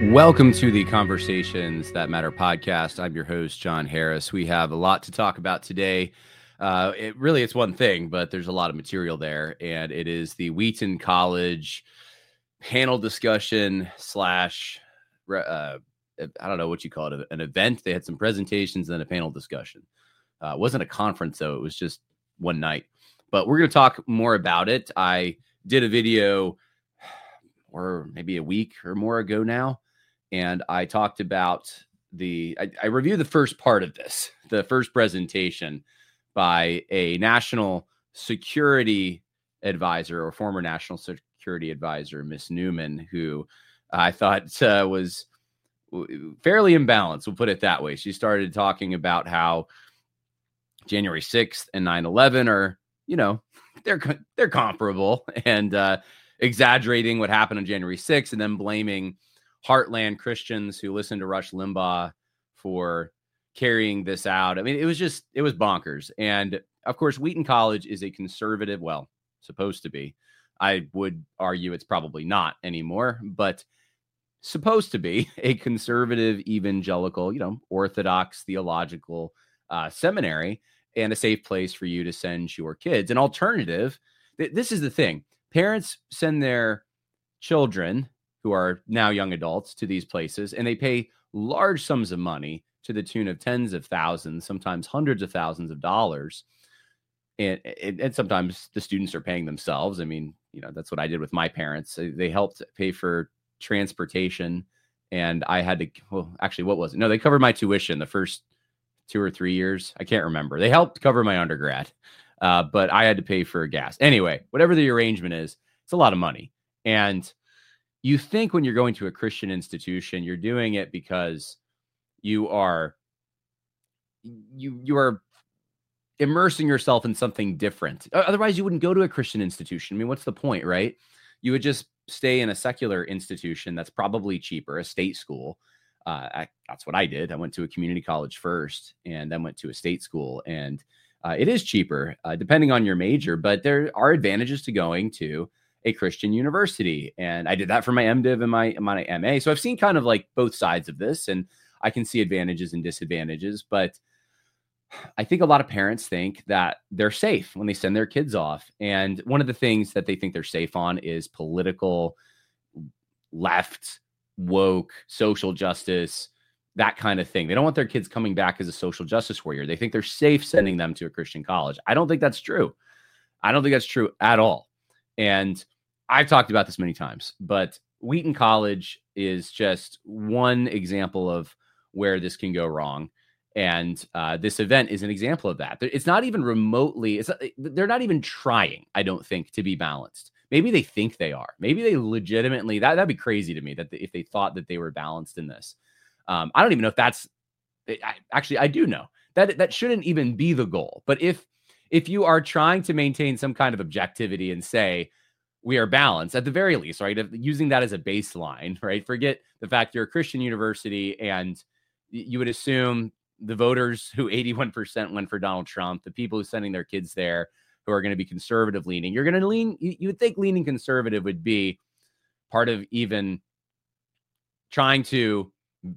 Welcome to the Conversations That Matter podcast. I'm your host, John Harris. We have a lot to talk about today. It's one thing, but there's a lot of material there, and it is the Wheaton College panel discussion slash, I don't know what you call it, an event. They had some presentations and then a panel discussion. It wasn't a conference, though. It was just one night. But we're going to talk more about it. I did a video or maybe a week or more ago now. And I talked about I reviewed the first part of this, the first presentation by a national security advisor or former national security advisor, Miss Newman, who I thought was fairly imbalanced. We'll put it that way. She started talking about how January 6th and 9/11 are, they're comparable, and exaggerating what happened on January 6th and then blaming Heartland Christians who listen to Rush Limbaugh for carrying this out. I mean, it was bonkers. And of course, Wheaton College is a conservative, well, supposed to be. I would argue it's probably not anymore, but supposed to be a conservative, evangelical, Orthodox theological seminary and a safe place for you to send your kids. An alternative, this is the thing. Parents send their children who are now young adults to these places, and they pay large sums of money to the tune of tens of thousands, sometimes hundreds of thousands of dollars. And sometimes the students are paying themselves. I mean, that's what I did with my parents. They helped pay for transportation, and I had to, what was it? No, they covered my tuition the first 2 or 3 years. I can't remember. They helped cover my undergrad, but I had to pay for gas. Anyway, whatever the arrangement is, it's a lot of money. And you think when you're going to a Christian institution, you're doing it because you are immersing yourself in something different. Otherwise, you wouldn't go to a Christian institution. I mean, what's the point, right? You would just stay in a secular institution that's probably cheaper, a state school. That's what I did. I went to a community college first and then went to a state school. And it is cheaper depending on your major, but there are advantages to going to a Christian university. And I did that for my MDiv and my MA. So I've seen kind of like both sides of this, and I can see advantages and disadvantages. But I think a lot of parents think that they're safe when they send their kids off. And one of the things that they think they're safe on is political, left, woke, social justice, that kind of thing. They don't want their kids coming back as a social justice warrior. They think they're safe sending them to a Christian college. I don't think that's true. I don't think that's true at all. And I've talked about this many times, but Wheaton College is just one example of where this can go wrong. And this event is an example of that. It's not even remotely, they're not even trying, I don't think, to be balanced. Maybe they think they are. Maybe they legitimately, that'd be crazy to me that if they thought that they were balanced in this. I don't even know if that's, actually, I do know that shouldn't even be the goal. But if you are trying to maintain some kind of objectivity and say, we are balanced at the very least, right? Using that as a baseline, right? Forget the fact you're a Christian university and you would assume the voters who 81% went for Donald Trump, the people who are sending their kids there who are going to be conservative leaning, you're going to lean, you would think leaning conservative would be part of even trying to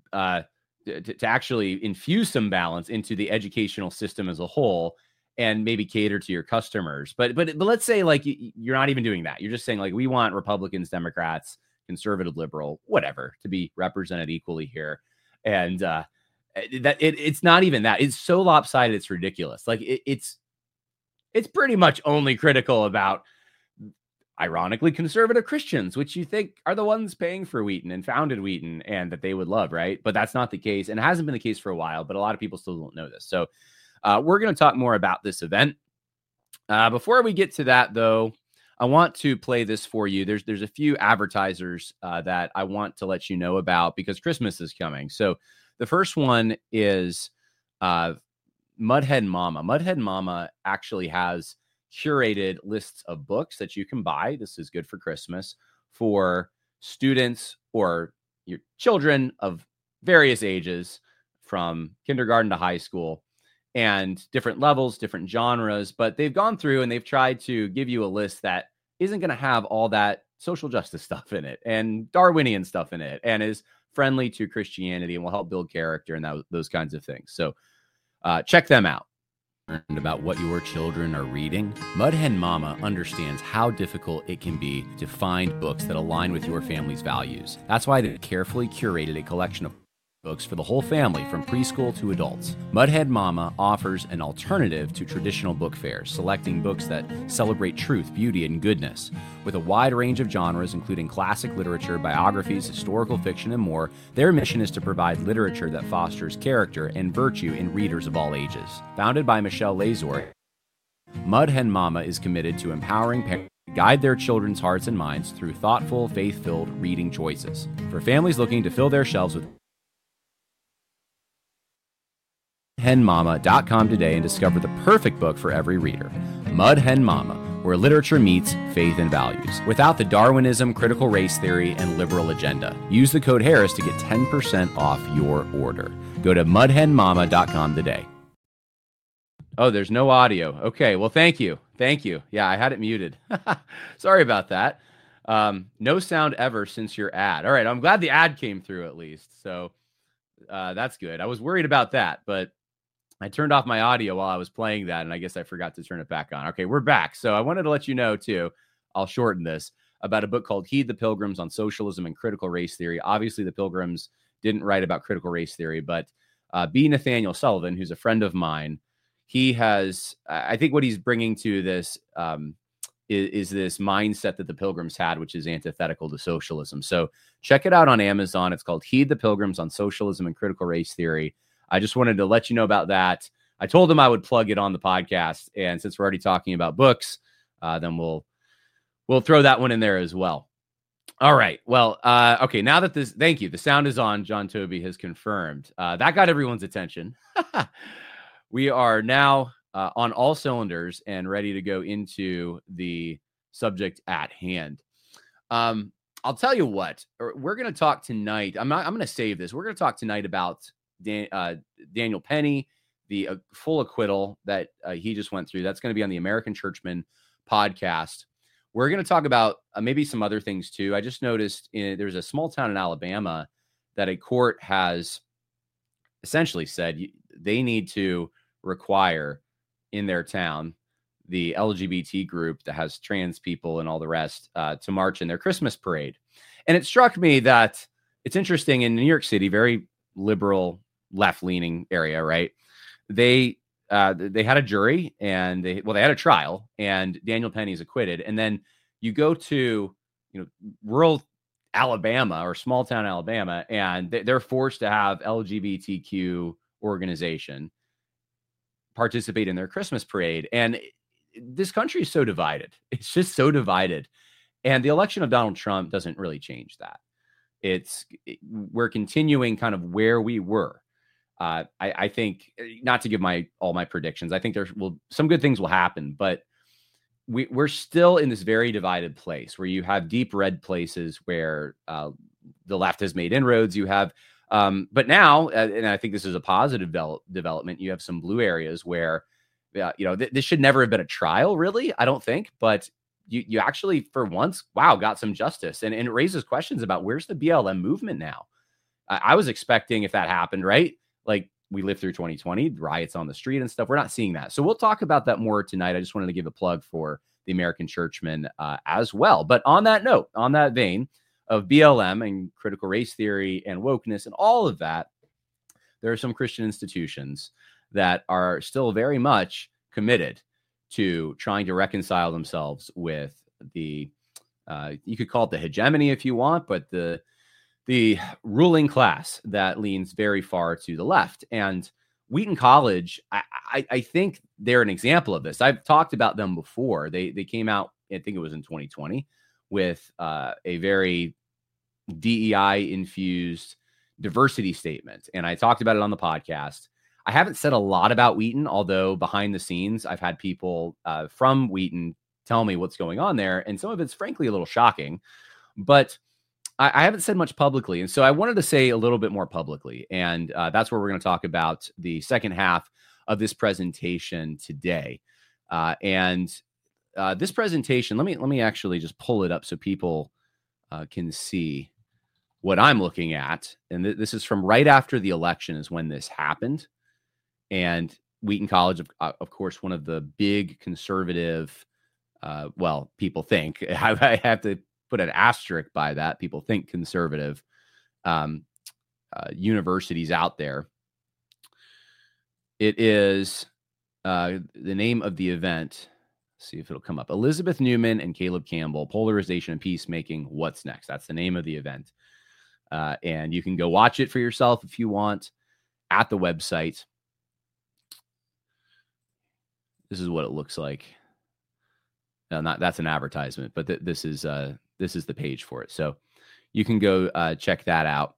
actually infuse some balance into the educational system as a whole and maybe cater to your customers. But let's say like you're not even doing that. You're just saying like, we want Republicans, Democrats, conservative, liberal, whatever, to be represented equally here. And it's not even that. It's so lopsided. It's ridiculous. Like it's pretty much only critical about, ironically, conservative Christians, which you think are the ones paying for Wheaton and founded Wheaton and that they would love, right? But that's not the case. And it hasn't been the case for a while, but a lot of people still don't know this. So we're going to talk more about this event. Before we get to that, though, I want to play this for you. There's a few advertisers that I want to let you know about because Christmas is coming. So the first one is Mudhead Mama. Mudhead Mama actually has curated lists of books that you can buy. This is good for Christmas for students or your children of various ages from kindergarten to high school and different levels, different genres. But they've gone through and they've tried to give you a list that isn't going to have all that social justice stuff in it and Darwinian stuff in it and is friendly to Christianity and will help build character and those kinds of things. So check them out. About what your children are reading, Mud Hen Mama understands how difficult it can be to find books that align with your family's values. That's why they carefully curated a collection of books for the whole family from preschool to adults. Mud Hen Mama offers an alternative to traditional book fairs, selecting books that celebrate truth, beauty, and goodness. With a wide range of genres, including classic literature, biographies, historical fiction, and more, their mission is to provide literature that fosters character and virtue in readers of all ages. Founded by Michelle Lazor, Mud Hen Mama is committed to empowering parents to guide their children's hearts and minds through thoughtful, faith-filled reading choices. For families looking to fill their shelves with henmama.com today and discover the perfect book for every reader. Mud Hen Mama, where literature meets faith and values, without the Darwinism, critical race theory, and liberal agenda. Use the code Harris to get 10% off your order. Go to mudhenmama.com today. Oh, there's no audio. Okay, well, thank you. Yeah, I had it muted. Sorry about that. No sound ever since your ad. All right, I'm glad the ad came through at least. So that's good. I was worried about that, but I turned off my audio while I was playing that, and I guess I forgot to turn it back on. Okay, we're back. So I wanted to let you know, too, I'll shorten this, about a book called Heed the Pilgrims on Socialism and Critical Race Theory. Obviously, the Pilgrims didn't write about critical race theory, but B. Nathaniel Sullivan, who's a friend of mine, he has, I think what he's bringing to this is this mindset that the Pilgrims had, which is antithetical to socialism. So check it out on Amazon. It's called Heed the Pilgrims on Socialism and Critical Race Theory. I just wanted to let you know about that. I told him I would plug it on the podcast, and since we're already talking about books, then we'll throw that one in there as well. All right. Well, okay. Now that thank you. The sound is on. John Toby has confirmed. That got everyone's attention. We are now on all cylinders and ready to go into the subject at hand. I'll tell you what. We're going to talk tonight. I'm going to save this. We're going to talk tonight about Daniel Penny, the full acquittal that he just went through. That's going to be on the American Churchman podcast. We're going to talk about maybe some other things too. I just noticed there's a small town in Alabama that a court has essentially said they need to require in their town the LGBT group that has trans people and all the rest to march in their Christmas parade. And it struck me that it's interesting in New York City, very liberal, left-leaning area, right? They had a jury and they had a trial, and Daniel Penny's acquitted. And then you go to rural Alabama or small town Alabama, and they're forced to have LGBTQ organization participate in their Christmas parade. And this country is so divided. It's just so divided. And the election of Donald Trump doesn't really change that. We're continuing kind of where we were. I think, not to give all my predictions, I think some good things will happen, but we're still in this very divided place where you have deep red places where the left has made inroads. You have, but now, and I think this is a positive development, you have some blue areas where, this should never have been a trial, really, I don't think, but you actually, for once, got some justice. And it raises questions about where's the BLM movement now? I was expecting, if that happened, right? Like, we lived through 2020, riots on the street and stuff. We're not seeing that. So we'll talk about that more tonight. I just wanted to give a plug for the American Churchman as well. But on that note, on that vein of BLM and critical race theory and wokeness and all of that, there are some Christian institutions that are still very much committed to trying to reconcile themselves with the, you could call it the hegemony if you want, but the ruling class that leans very far to the left. And Wheaton College, I think they're an example of this. I've talked about them before. They came out, I think it was in 2020, with a very DEI-infused diversity statement. And I talked about it on the podcast. I haven't said a lot about Wheaton, although behind the scenes, I've had people from Wheaton tell me what's going on there. And some of it's frankly a little shocking, but I haven't said much publicly. And so I wanted to say a little bit more publicly. And that's where we're going to talk about the second half of this presentation today. This presentation, let me actually just pull it up so people can see what I'm looking at, and this is from right after the election is when this happened. And Wheaton College, of course, one of the big conservative, people think, I have to put an asterisk by that. People think conservative universities out there. It is the name of the event. Let's see if it'll come up. Elizabeth Newman and Caleb Campbell, Polarization and Peacemaking. What's next? That's the name of the event. And you can go watch it for yourself if you want at the website. This is what it looks like. No, that's an advertisement, but this is the page for it. So you can go check that out.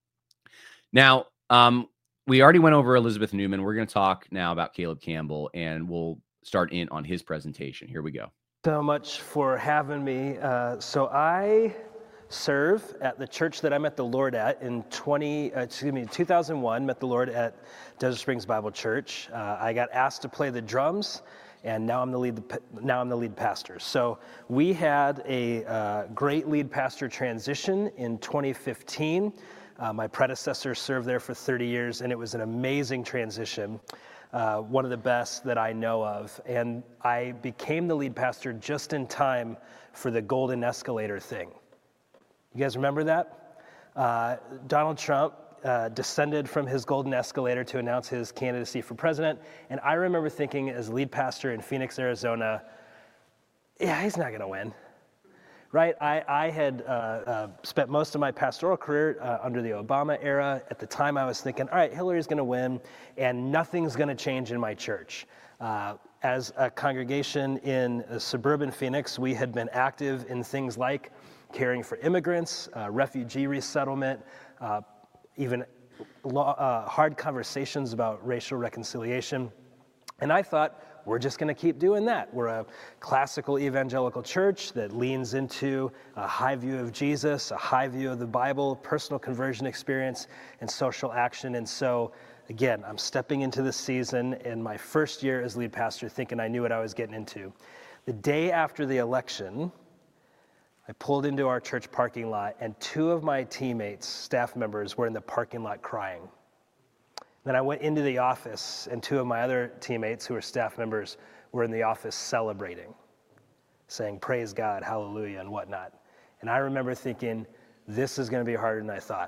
Now, we already went over Elizabeth Newman. We're going to talk now about Caleb Campbell, and we'll start in on his presentation. Here we go. So much for having me. So I serve at the church that I met the Lord at in 2001. Met the Lord at Desert Springs Bible Church. I got asked to play the drums, and now I'm the lead pastor. So we had a great lead pastor transition in 2015. My predecessor served there for 30 years, and it was an amazing transition. One of the best that I know of. And I became the lead pastor just in time for the golden escalator thing. You guys remember that? Donald Trump descended from his golden escalator to announce his candidacy for president. And I remember thinking as lead pastor in Phoenix, Arizona, yeah, he's not going to win. Right? I had spent most of my pastoral career under the Obama era. At the time, I was thinking, all right, Hillary's going to win, and nothing's going to change in my church. As a congregation in suburban Phoenix, we had been active in things like caring for immigrants, refugee resettlement, even hard conversations about racial reconciliation. And I thought, we're just going to keep doing that. We're a classical evangelical church that leans into a high view of Jesus, a high view of the Bible, personal conversion experience, and social action. And so, again, I'm stepping into this season in my first year as lead pastor thinking I knew what I was getting into. The day after the election, I pulled into our church parking lot, and two of my teammates, staff members, were in the parking lot crying. Then I went into the office, and two of my other teammates, who were staff members, were in the office celebrating, saying, praise God, hallelujah, and whatnot. And I remember thinking, this is going to be harder than I thought.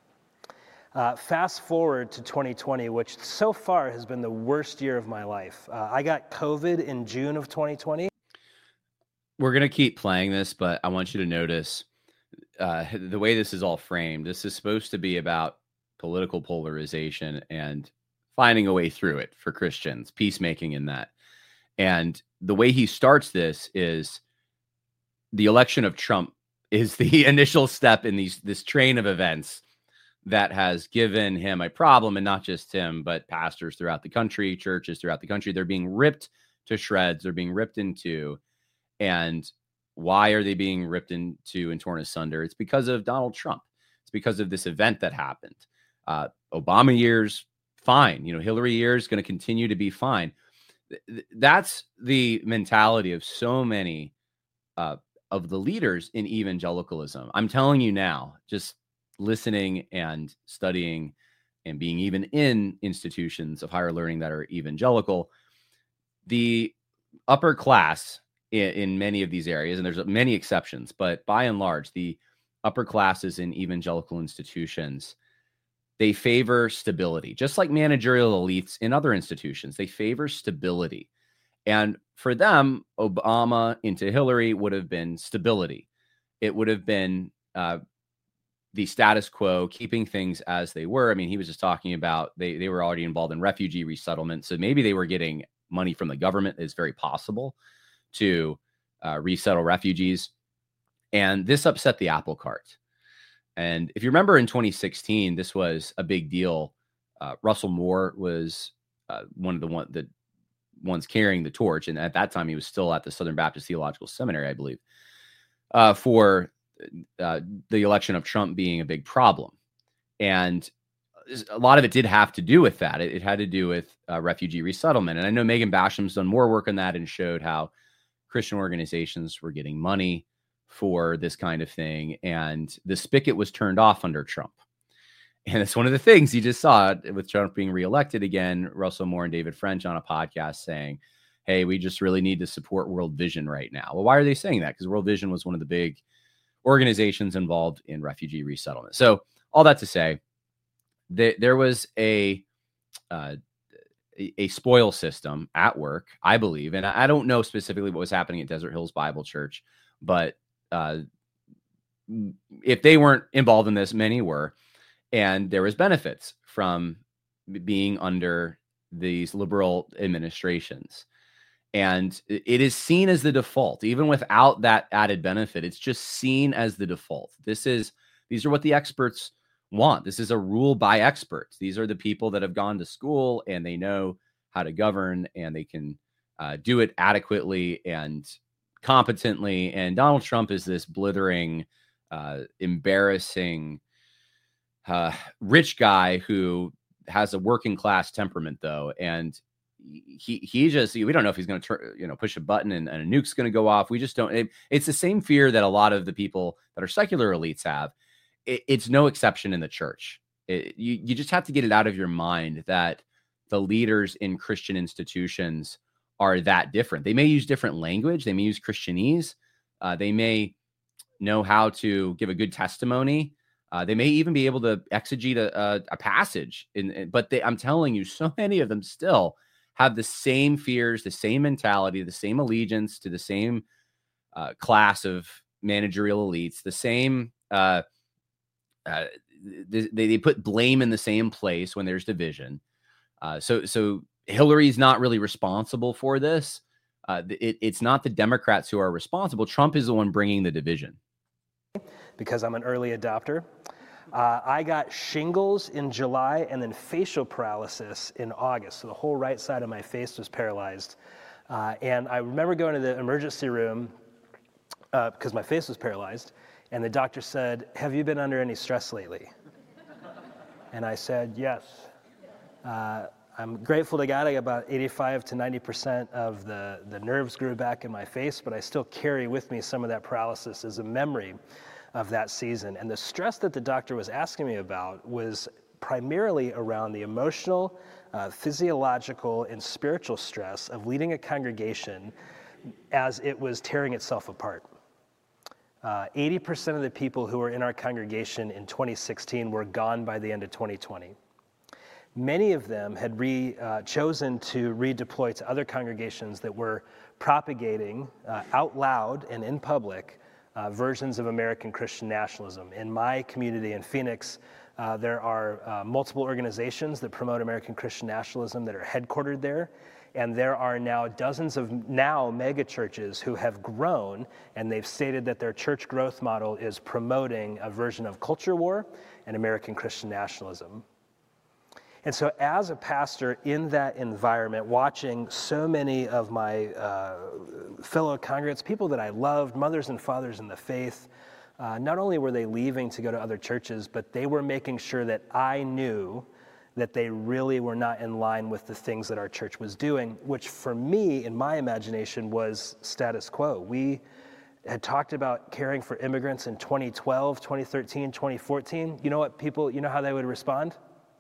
Fast forward to 2020, which so far has been the worst year of my life. I got COVID in June of 2020. We're going to keep playing this, but I want you to notice the way this is all framed. This is supposed to be about political polarization and finding a way through it for Christians, peacemaking in that. And the way he starts this is the election of Trump is the initial step in this train of events that has given him a problem, and not just him, but pastors throughout the country, churches throughout the country. They're being ripped to shreds. They're being ripped into. And why are they being ripped into and torn asunder? It's because of Donald Trump. It's because of this event that happened. Obama years, fine. Hillary years going to continue to be fine. That's the mentality of so many of the leaders in evangelicalism. I'm telling you now, just listening and studying and being even in institutions of higher learning that are evangelical, the upper class in many of these areas, and there's many exceptions, but by and large, the upper classes in evangelical institutions, they favor stability, just like managerial elites in other institutions. They favor stability. And for them, Obama into Hillary would have been stability. It would have been the status quo, keeping things as they were. I mean, he was just talking about they were already involved in refugee resettlement. So maybe they were getting money from the government. It's very possible to resettle refugees. And this upset the apple cart. And if you remember in 2016, this was a big deal. Russell Moore was one of the ones carrying the torch. And at that time, he was still at the Southern Baptist Theological Seminary, I believe, for the election of Trump being a big problem. And a lot of it did have to do with that. It had to do with refugee resettlement. And I know Megan Basham's done more work on that and showed how Christian organizations were getting money for this kind of thing. And the spigot was turned off under Trump. And it's one of the things you just saw with Trump being reelected again. Russell Moore and David French on a podcast saying, hey, we just really need to support World Vision right now. Well, why are they saying that? Because World Vision was one of the big organizations involved in refugee resettlement. So all that to say, there was a spoil system at work, I believe. And I don't know specifically what was happening at Desert Hills Bible Church, but if they weren't involved in this, many were. And there was benefits from being under these liberal administrations. And it is seen as the default, even without that added benefit. It's just seen as the default. These are what the experts want. This is a rule by experts. These are the people that have gone to school and they know how to govern, and they can do it adequately and competently. And Donald Trump is this blithering, embarrassing, rich guy who has a working class temperament, though. And he just, we don't know if he's going to push a button and a nuke's going to go off. We just don't. It's the same fear that a lot of the people that are secular elites have. It's no exception in the church. You just have to get it out of your mind that the leaders in Christian institutions are that different. They may use different language. They may use Christianese. They may know how to give a good testimony. They may even be able to exegete a passage. But I'm telling you, so many of them still have the same fears, the same mentality, the same allegiance to the same class of managerial elites, the same. They put blame in the same place when there's division. So Hillary's not really responsible for this. It's not the Democrats who are responsible. Trump is the one bringing the division. Because I'm an early adopter. I got shingles in July and then facial paralysis in August. So the whole right side of my face was paralyzed. And I remember going to the emergency room because my face was paralyzed. And the doctor said, have you been under any stress lately? And I said, yes. I'm grateful to God I got about 85 to 90% of the nerves grew back in my face, but I still carry with me some of that paralysis as a memory of that season. And the stress that the doctor was asking me about was primarily around the emotional, physiological, and spiritual stress of leading a congregation as it was tearing itself apart. 80% of the people who were in our congregation in 2016 were gone by the end of 2020. Many of them had chosen to redeploy to other congregations that were propagating out loud and in public versions of American Christian nationalism. In my community in Phoenix, there are multiple organizations that promote American Christian nationalism that are headquartered there. And there are now dozens of mega churches who have grown, and they've stated that their church growth model is promoting a version of culture war and American Christian nationalism. And so as a pastor in that environment, watching so many of my fellow congregants, people that I loved, mothers and fathers in the faith, not only were they leaving to go to other churches, but they were making sure that I knew that they really were not in line with the things that our church was doing, which for me, in my imagination, was status quo. We had talked about caring for immigrants in 2012, 2013, 2014. You know how they would respond?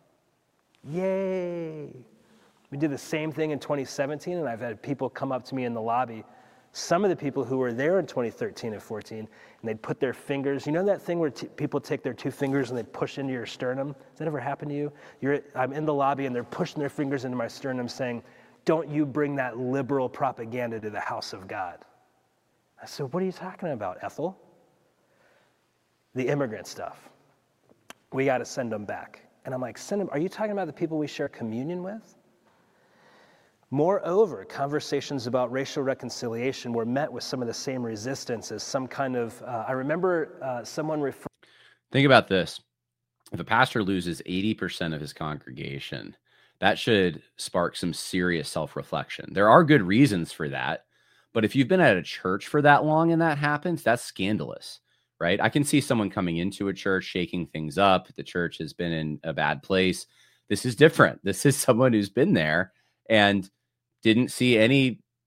Yay! We did the same thing in 2017, and I've had people come up to me in the lobby, some of the people who were there in 2013 and 14, and they'd put their fingers, you know that thing where people take their two fingers and they push into your sternum? Has that ever happened to you? I'm in the lobby and they're pushing their fingers into my sternum saying, don't you bring that liberal propaganda to the house of God. I said, what are you talking about, Ethel? The immigrant stuff. We got to send them back. And I'm like, send them, are you talking about the people we share communion with? Moreover, conversations about racial reconciliation were met with some of the same resistance as some kind of, I remember someone referred. Think about this. If a pastor loses 80% of his congregation, that should spark some serious self-reflection. There are good reasons for that, but if you've been at a church for that long and that happens, that's scandalous, right? I can see someone coming into a church, shaking things up. The church has been in a bad place. This is different. This is someone who's been there and didn't see any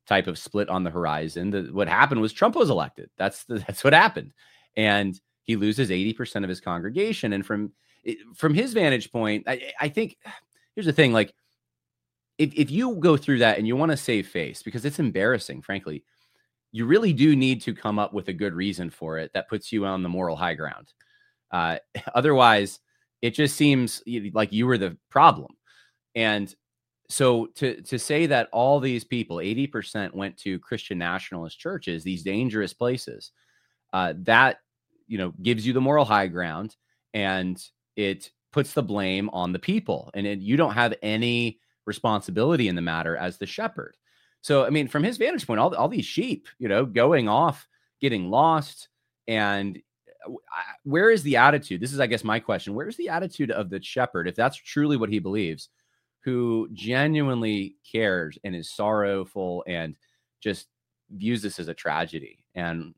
type of split on the horizon. What happened was Trump was elected. That's what happened. And he loses 80% of his congregation. And from his vantage point, I think here's the thing, like, if you go through that and you want to save face, because it's embarrassing, frankly, you really do need to come up with a good reason for it that puts you on the moral high ground. Otherwise, it just seems like you were the problem. And so to say that all these people, 80% went to Christian nationalist churches, these dangerous places, that, gives you the moral high ground, and it puts the blame on the people. And you don't have any responsibility in the matter as the shepherd. So, I mean, from his vantage point, all these sheep, going off, getting lost. And where is the attitude? This is, I guess, my question. Where's the attitude of the shepherd, if that's truly what he believes, who genuinely cares and is sorrowful and just views this as a tragedy? And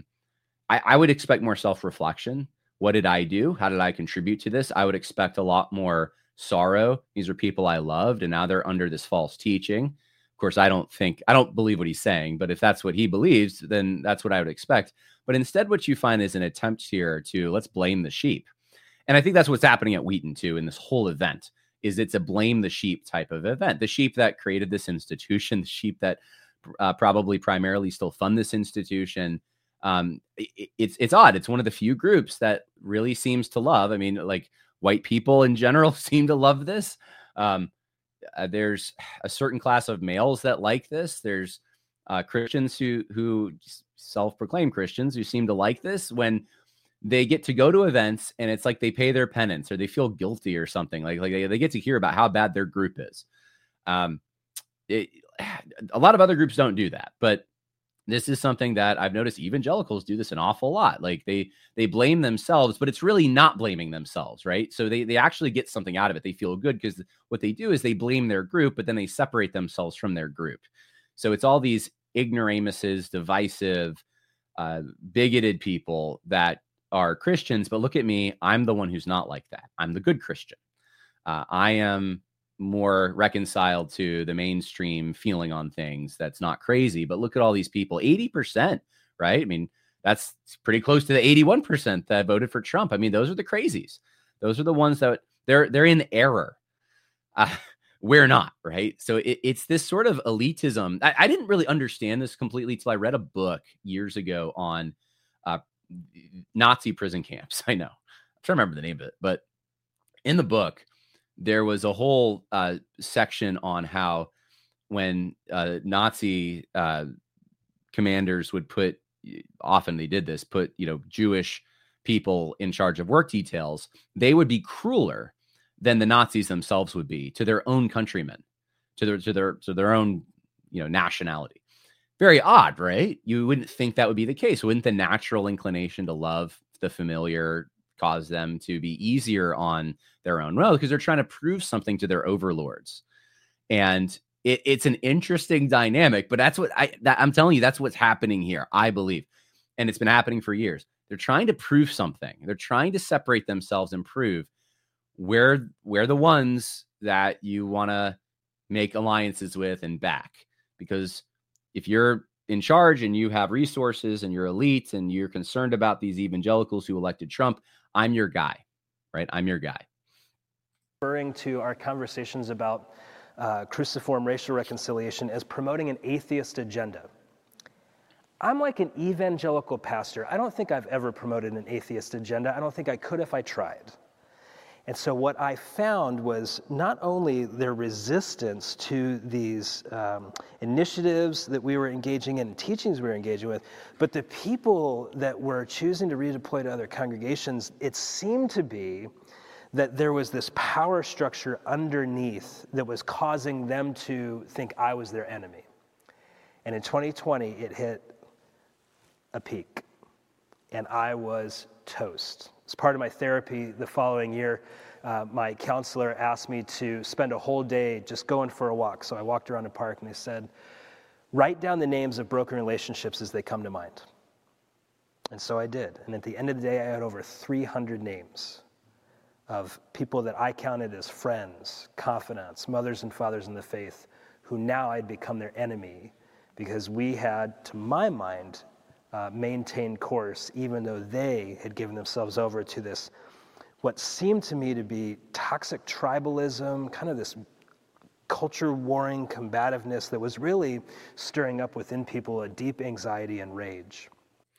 I would expect more self-reflection. What did I do? How did I contribute to this? I would expect a lot more sorrow. These are people I loved, and now they're under this false teaching. Of course, I don't believe what he's saying, but if that's what he believes, then that's what I would expect. But instead, what you find is an attempt here to let's blame the sheep. And I think that's what's happening at Wheaton too in this whole event. Is it's a blame the sheep type of event. The sheep that created this institution, the sheep that probably primarily still fund this institution. It's odd. It's one of the few groups that really seems to love. I mean, like, white people in general seem to love this. There's a certain class of males that like this. There's Christians who self-proclaim Christians who seem to like this when they get to go to events and it's like they pay their penance or they feel guilty or something. Like they get to hear about how bad their group is. A lot of other groups don't do that, but this is something that I've noticed evangelicals do this an awful lot. Like they blame themselves, but it's really not blaming themselves, right? So they actually get something out of it. They feel good because what they do is they blame their group, but then they separate themselves from their group. So it's all these ignoramuses, divisive, bigoted people that are Christians, but look at me. I'm the one who's not like that. I'm the good Christian. I am more reconciled to the mainstream feeling on things. That's not crazy, but look at all these people, 80%, right? I mean, that's pretty close to the 81% that voted for Trump. I mean, those are the crazies. Those are the ones that they're in error. We're not, right? So it's this sort of elitism. I didn't really understand this completely till I read a book years ago on Nazi prison camps. I know. I'm trying to remember the name of it, but in the book, there was a whole section on how when Nazi commanders would put Jewish people in charge of work details, they would be crueler than the Nazis themselves would be to their own countrymen, to their own nationality. Very odd, right? You wouldn't think that would be the case. Wouldn't the natural inclination to love the familiar cause them to be easier on their own road because they're trying to prove something to their overlords? And it's an interesting dynamic, but I'm telling you, that's what's happening here, I believe. And it's been happening for years. They're trying to prove something. They're trying to separate themselves and prove we're the ones that you want to make alliances with and back. Because if you're in charge and you have resources and you're elite and you're concerned about these evangelicals who elected Trump, I'm your guy, right? I'm your guy. Referring to our conversations about cruciform racial reconciliation as promoting an atheist agenda. I'm like an evangelical pastor. I don't think I've ever promoted an atheist agenda. I don't think I could if I tried. And so what I found was not only their resistance to these initiatives that we were engaging in and teachings we were engaging with, but the people that were choosing to redeploy to other congregations, it seemed to be that there was this power structure underneath that was causing them to think I was their enemy. And in 2020, it hit a peak, and I was toast. As part of my therapy the following year, my counselor asked me to spend a whole day just going for a walk. So I walked around the park and they said, write down the names of broken relationships as they come to mind. And so I did. And at the end of the day, I had over 300 names of people that I counted as friends, confidants, mothers and fathers in the faith, who now I'd become their enemy because we had, to my mind, maintained course, even though they had given themselves over to this, what seemed to me to be toxic tribalism, kind of this culture warring combativeness that was really stirring up within people a deep anxiety and rage.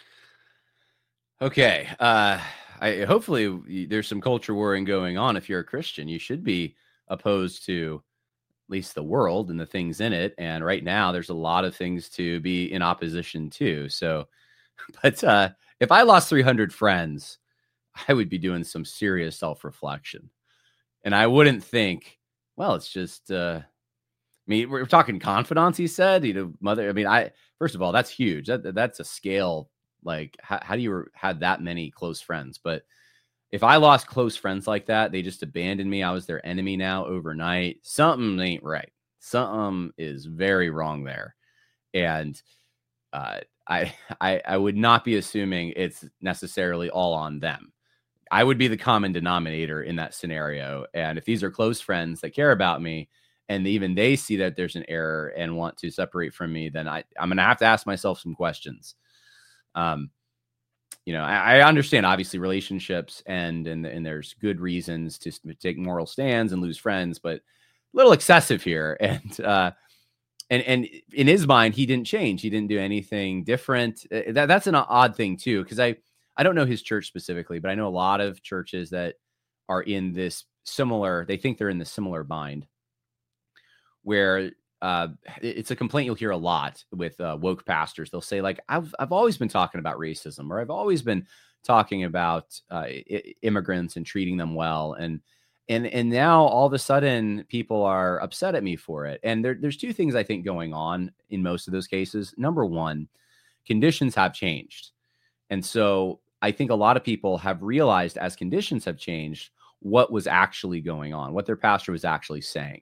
Okay. Hopefully there's some culture warring going on. If you're a Christian, you should be opposed to at least the world and the things in it. And right now there's a lot of things to be in opposition to. So, but if I lost 300 friends, I would be doing some serious self-reflection. And I wouldn't think, well, it's just, I mean, we're talking confidants, he said, mother. I mean, first of all, that's huge. That's a scale. Like, how do you have that many close friends? But if I lost close friends like that, they just abandoned me. I was their enemy now overnight. Something ain't right. Something is very wrong there. And I would not be assuming it's necessarily all on them. I would be the common denominator in that scenario. And if these are close friends that care about me, and even they see that there's an error and want to separate from me, then I'm going to have to ask myself some questions. I understand obviously relationships and there's good reasons to take moral stands and lose friends, but a little excessive here. And in his mind, he didn't change. He didn't do anything different. That's an odd thing too, because I don't know his church specifically, but I know a lot of churches that are in this similar, they think they're in this similar bind where it's a complaint you'll hear a lot with woke pastors. They'll say like, I've always been talking about racism, or I've always been talking about immigrants and treating them well. And now all of a sudden people are upset at me for it. And there's two things I think going on in most of those cases. Number one, conditions have changed. And so I think a lot of people have realized as conditions have changed, what was actually going on, what their pastor was actually saying.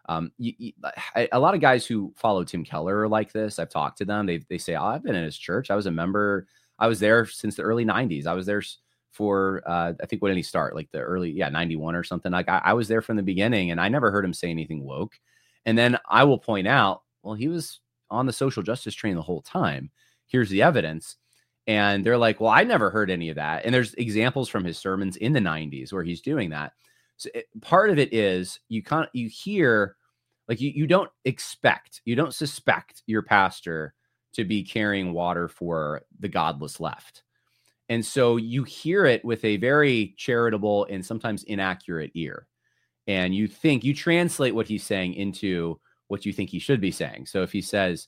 A lot of guys who follow Tim Keller are like this. I've talked to them. They say, oh, I've been in his church. I was a member. I was there since the early 90s. I was there for, I think, when did he start? Like the early, 91 or something. Like I was there from the beginning, and I never heard him say anything woke. And then I will point out, well, he was on the social justice train the whole time. Here's the evidence. And they're like, well, I never heard any of that. And there's examples from his sermons in the 90s where he's doing that. So part of it is you hear, like you don't suspect your pastor to be carrying water for the godless left. And so you hear it with a very charitable and sometimes inaccurate ear. And you translate what he's saying into what you think he should be saying. So if he says,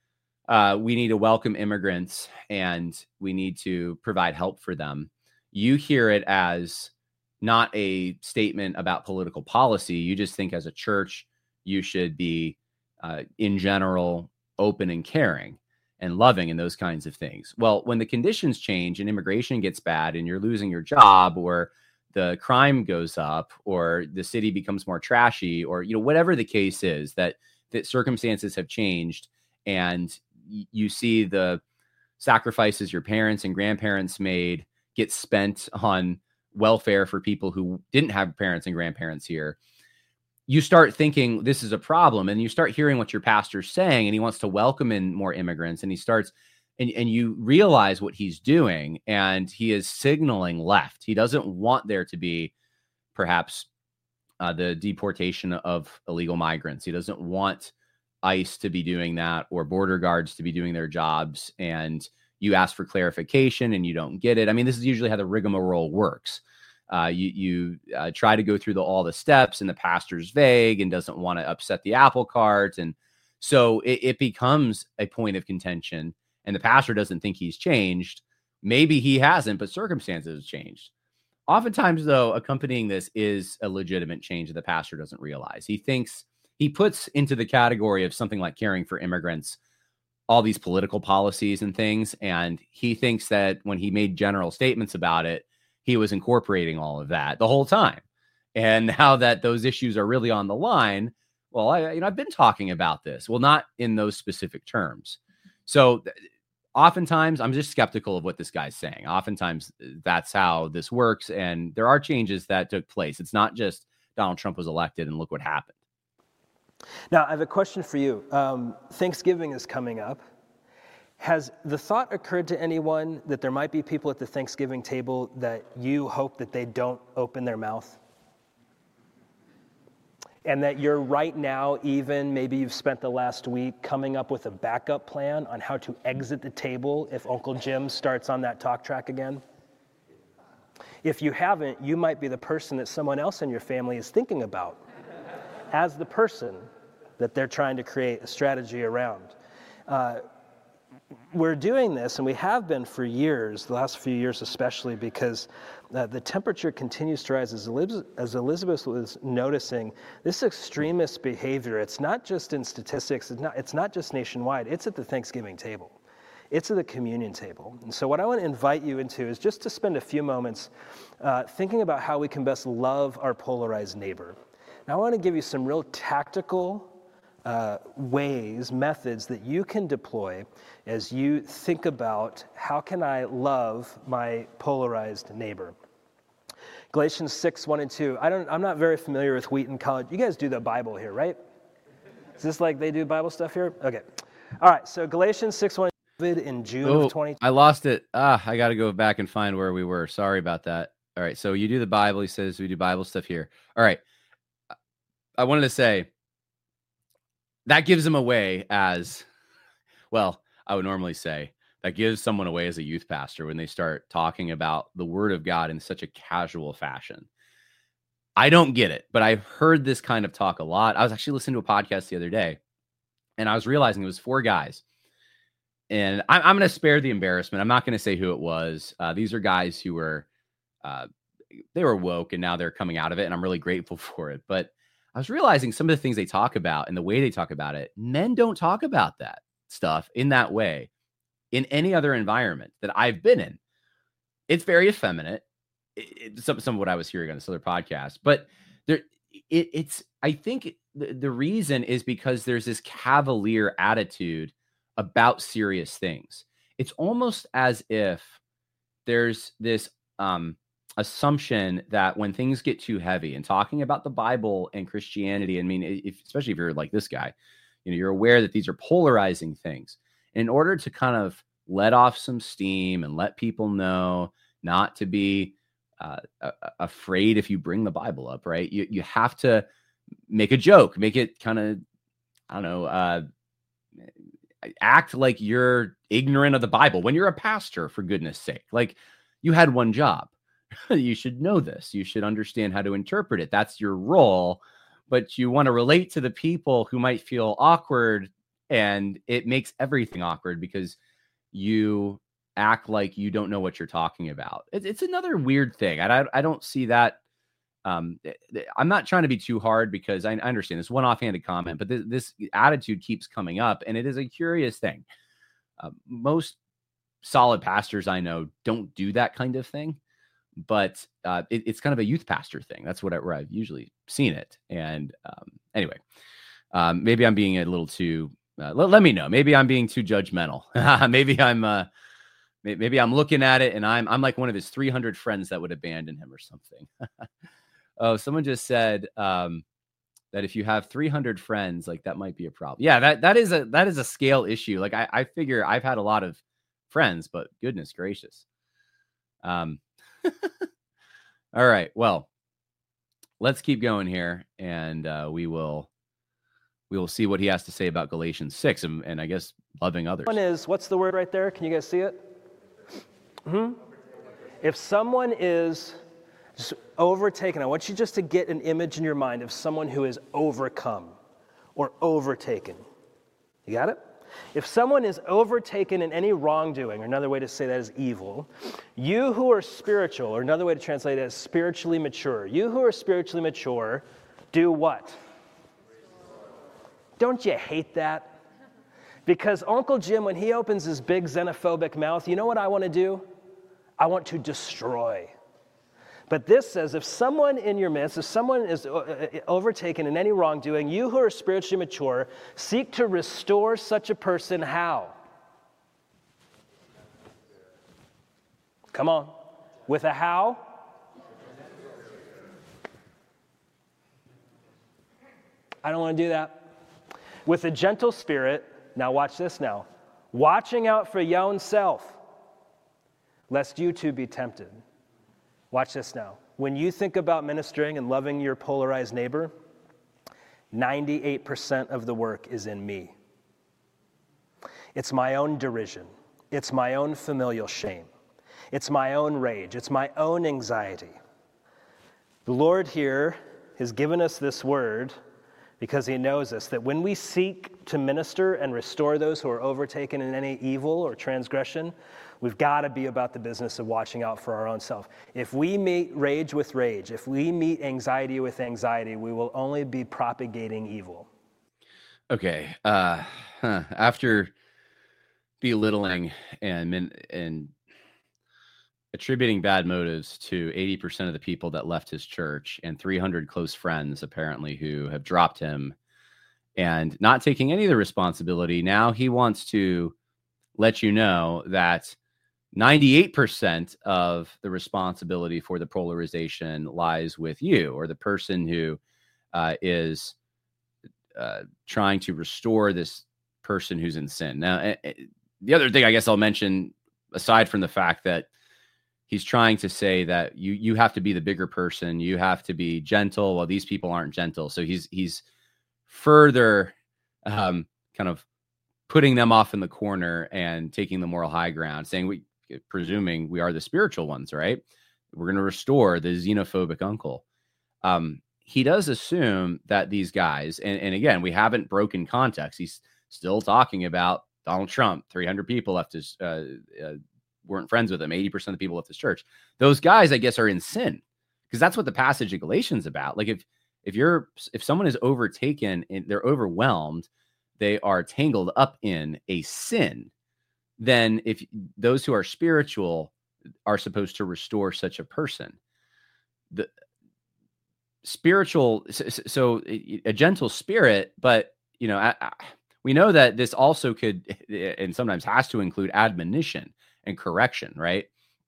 we need to welcome immigrants and we need to provide help for them, you hear it as not a statement about political policy. You just think as a church, you should be, in general, open and caring and loving and those kinds of things. Well, when the conditions change and immigration gets bad and you're losing your job, or the crime goes up, or the city becomes more trashy, or whatever the case is, that circumstances have changed, and you see the sacrifices your parents and grandparents made get spent on welfare for people who didn't have parents and grandparents here, you start thinking this is a problem, and you start hearing what your pastor's saying, and he wants to welcome in more immigrants, and he starts, and you realize what he's doing, and he is signaling left. He doesn't want there to be perhaps the deportation of illegal migrants. He doesn't want ICE to be doing that, or border guards to be doing their jobs. And you ask for clarification and you don't get it. I mean, this is usually how the rigmarole works. You try to go through all the steps, and the pastor's vague and doesn't want to upset the apple cart. And so it becomes a point of contention, and the pastor doesn't think he's changed. Maybe he hasn't, but circumstances have changed. Oftentimes, though, accompanying this is a legitimate change that the pastor doesn't realize. He puts into the category of something like caring for immigrants all these political policies and things. And he thinks that when he made general statements about it, he was incorporating all of that the whole time. And now that those issues are really on the line, well, I've been talking about this. Well, not in those specific terms. So oftentimes I'm just skeptical of what this guy's saying. Oftentimes that's how this works. And there are changes that took place. It's not just Donald Trump was elected and look what happened. Now, I have a question for you. Thanksgiving is coming up. Has the thought occurred to anyone that there might be people at the Thanksgiving table that you hope that they don't open their mouth? And that you're right now, even maybe you've spent the last week coming up with a backup plan on how to exit the table if Uncle Jim starts on that talk track again? If you haven't, you might be the person that someone else in your family is thinking about as the person that they're trying to create a strategy around. We're doing this, and we have been for years, the last few years especially, because the temperature continues to rise. As Elizabeth was noticing, this extremist behavior, it's not just in statistics, it's not just nationwide, it's at the Thanksgiving table. It's at the communion table. And so what I want to invite you into is just to spend a few moments thinking about how we can best love our polarized neighbor. Now I want to give you some real tactical ways, methods that you can deploy as you think about how can I love my polarized neighbor. Galatians 6, 1 and 2. I'm not very familiar with Wheaton College. You guys do the Bible here, right? Is this like they do Bible stuff here? Okay. All right, so Galatians 6, 1 in June of 2020. I lost it. I got to go back and find where we were. Sorry about that. All right, so you do the Bible. He says we do Bible stuff here. All right. I wanted to say that gives them away as, well, I would normally say that gives someone away as a youth pastor when they start talking about the Word of God in such a casual fashion. I don't get it, but I've heard this kind of talk a lot. I was actually listening to a podcast the other day, and I was realizing it was 4 guys. And I'm going to spare the embarrassment. I'm not going to say who it was. These are guys who were, they were woke, and now they're coming out of it, and I'm really grateful for it. But I was realizing some of the things they talk about and the way they talk about it, men don't talk about that stuff in that way in any other environment that I've been in. It's very effeminate. Some of what I was hearing on this other podcast, but I think the reason is because there's this cavalier attitude about serious things. It's almost as if there's this assumption that when things get too heavy and talking about the Bible and Christianity, I mean, especially if you're like this guy, you're aware that these are polarizing things. In order to kind of let off some steam and let people know not to be afraid if you bring the Bible up, right? You have to make a joke, make it kind of, I don't know, act like you're ignorant of the Bible when you're a pastor, for goodness sake. Like, you had one job. You should know this. You should understand how to interpret it. That's your role. But you want to relate to the people who might feel awkward, and it makes everything awkward because you act like you don't know what you're talking about. It's another weird thing. I don't see that. I'm not trying to be too hard because I understand this one offhanded comment, but this attitude keeps coming up, and it is a curious thing. Most solid pastors I know don't do that kind of thing, but it's kind of a youth pastor thing. That's where I've usually seen it. And anyway, maybe I'm being a little too. Let me know. Maybe I'm being too judgmental. Maybe I'm looking at it and I'm like one of his 300 friends that would abandon him or something. Oh, someone just said that if you have 300 friends, like that might be a problem. Yeah, that is a scale issue. Like I figure I've had a lot of friends, but goodness gracious. All right. Well, let's keep going here, and we will see what he has to say about Galatians 6 and I guess loving others. One is, what's the word right there? Can you guys see it? If someone is just overtaken, I want you just to get an image in your mind of someone who is overcome or overtaken. You got it? If someone is overtaken in any wrongdoing, or another way to say that is evil, you who are spiritual, or another way to translate it is spiritually mature, you who are spiritually mature, do what? Don't you hate that? Because Uncle Jim, when he opens his big xenophobic mouth, you know what I want to do? I want to destroy. But this says, if someone in your midst, if someone is overtaken in any wrongdoing, you who are spiritually mature, seek to restore such a person how? Come on. With a how? I don't want to do that. with a gentle spirit, now watch this now, watching out for your own self, lest you too be tempted. Watch this now. When you think about ministering and loving your polarized neighbor, 98% of the work is in me. It's my own derision. It's my own familial shame. It's my own rage. It's my own anxiety. The Lord here has given us this word because he knows us, that when we seek to minister and restore those who are overtaken in any evil or transgression, we've got to be about the business of watching out for our own self. If we meet rage with rage, if we meet anxiety with anxiety, we will only be propagating evil. Okay. After belittling and attributing bad motives to 80% of the people that left his church and 300 close friends, apparently, who have dropped him and not taking any of the responsibility, now he wants to let you know that 98% of the responsibility for the polarization lies with you, or the person who is trying to restore this person who's in sin. Now, the other thing I guess I'll mention, aside from the fact that he's trying to say that you have to be the bigger person, you have to be gentle. Well, these people aren't gentle. So he's further kind of putting them off in the corner and taking the moral high ground, saying presuming we are the spiritual ones, right? We're going to restore the xenophobic uncle. He does assume that these guys, and again, we haven't broken context. He's still talking about Donald Trump. 300 people left his, weren't friends with him. 80% of the people left his church. Those guys, I guess, are in sin, because that's what the passage of Galatians is about. Like if someone is overtaken and they're overwhelmed, they are tangled up in a sin, then if those who are spiritual are supposed to restore such a person. The spiritual, so a gentle spirit, but we know that this also could and sometimes has to include admonition and correction, right?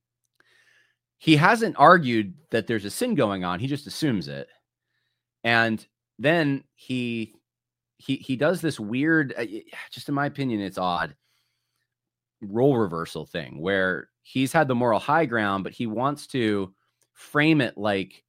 He hasn't argued that there's a sin going on. He just assumes it. And then he does this weird, just in my opinion, it's odd, role reversal thing where he's had the moral high ground, but he wants to frame it like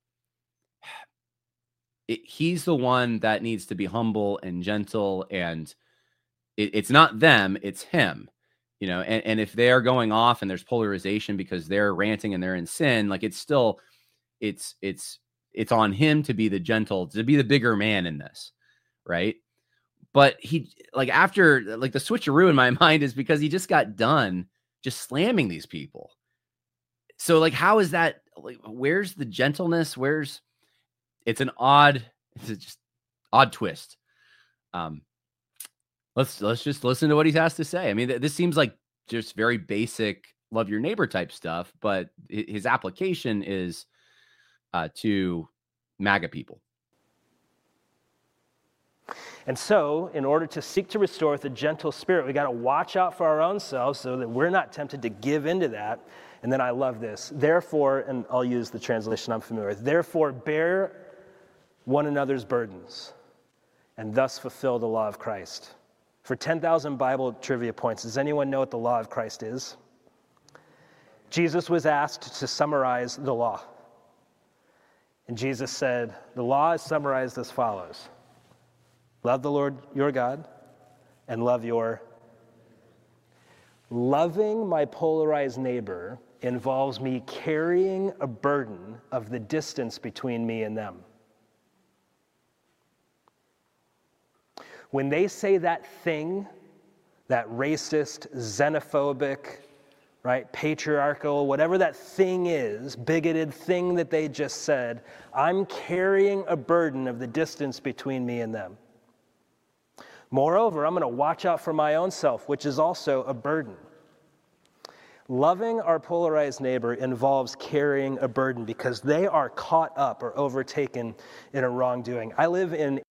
he's the one that needs to be humble and gentle, and it's not them, it's him, and if they are going off and there's polarization because they're ranting and they're in sin, like it's still, it's on him to be the gentle, to be the bigger man in this, right? But he, like, after, like, the switcheroo in my mind is because he just got done just slamming these people. So, like, how is that? Like, where's the gentleness? It's just odd twist. Let's just listen to what he has to say. I mean, this seems like just very basic love your neighbor type stuff, but his application is to MAGA people. And so, in order to seek to restore with a gentle spirit, we got to watch out for our own selves so that we're not tempted to give into that. And then I love this. Therefore, and I'll use the translation I'm familiar with, therefore bear one another's burdens and thus fulfill the law of Christ. For 10,000 Bible trivia points, does anyone know what the law of Christ is? Jesus was asked to summarize the law. And Jesus said, the law is summarized as follows. Love the Lord your God and love your. Loving my polarized neighbor involves me carrying a burden of the distance between me and them. When they say that thing, that racist, xenophobic, right, patriarchal, whatever that thing is, bigoted thing that they just said, I'm carrying a burden of the distance between me and them. Moreover, I'm going to watch out for my own self, which is also a burden. Loving our polarized neighbor involves carrying a burden because they are caught up or overtaken in a wrongdoing. I live in...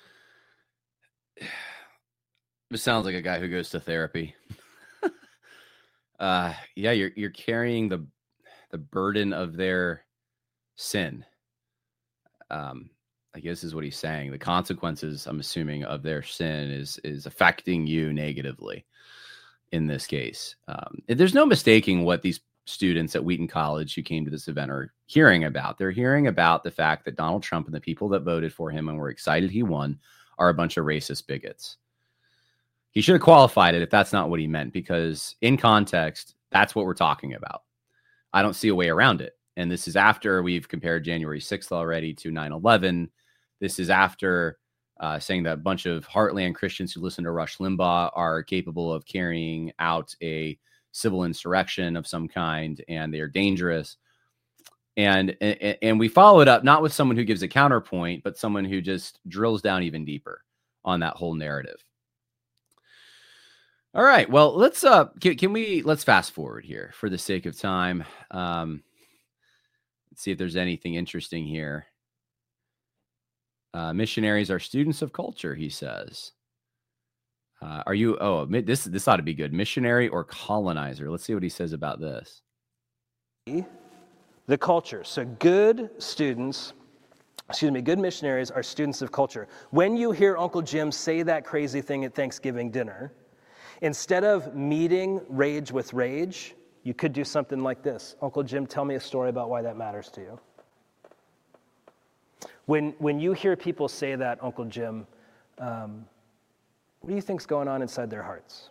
This sounds like a guy who goes to therapy. Yeah, you're carrying the burden of their sin. I guess is what he's saying. The consequences, I'm assuming, of their sin is affecting you negatively in this case. There's no mistaking what these students at Wheaton College who came to this event are hearing about. They're hearing about the fact that Donald Trump and the people that voted for him and were excited he won are a bunch of racist bigots. He should have qualified it if that's not what he meant, because in context, that's what we're talking about. I don't see a way around it. And this is after we've compared January 6th already to 9/11. This is after saying that a bunch of Heartland Christians who listen to Rush Limbaugh are capable of carrying out a civil insurrection of some kind, and they are dangerous. And we follow it up not with someone who gives a counterpoint, but someone who just drills down even deeper on that whole narrative. All right, well, let's fast forward here for the sake of time. Let's see if there's anything interesting here. Missionaries are students of culture, he says. Are you? Oh, this ought to be good. Missionary or colonizer? Let's see what he says about this. The culture. So good missionaries are students of culture. When you hear Uncle Jim say that crazy thing at Thanksgiving dinner, instead of meeting rage with rage, you could do something like this. Uncle Jim, tell me a story about why that matters to you. When you hear people say that, Uncle Jim, what do you think's going on inside their hearts?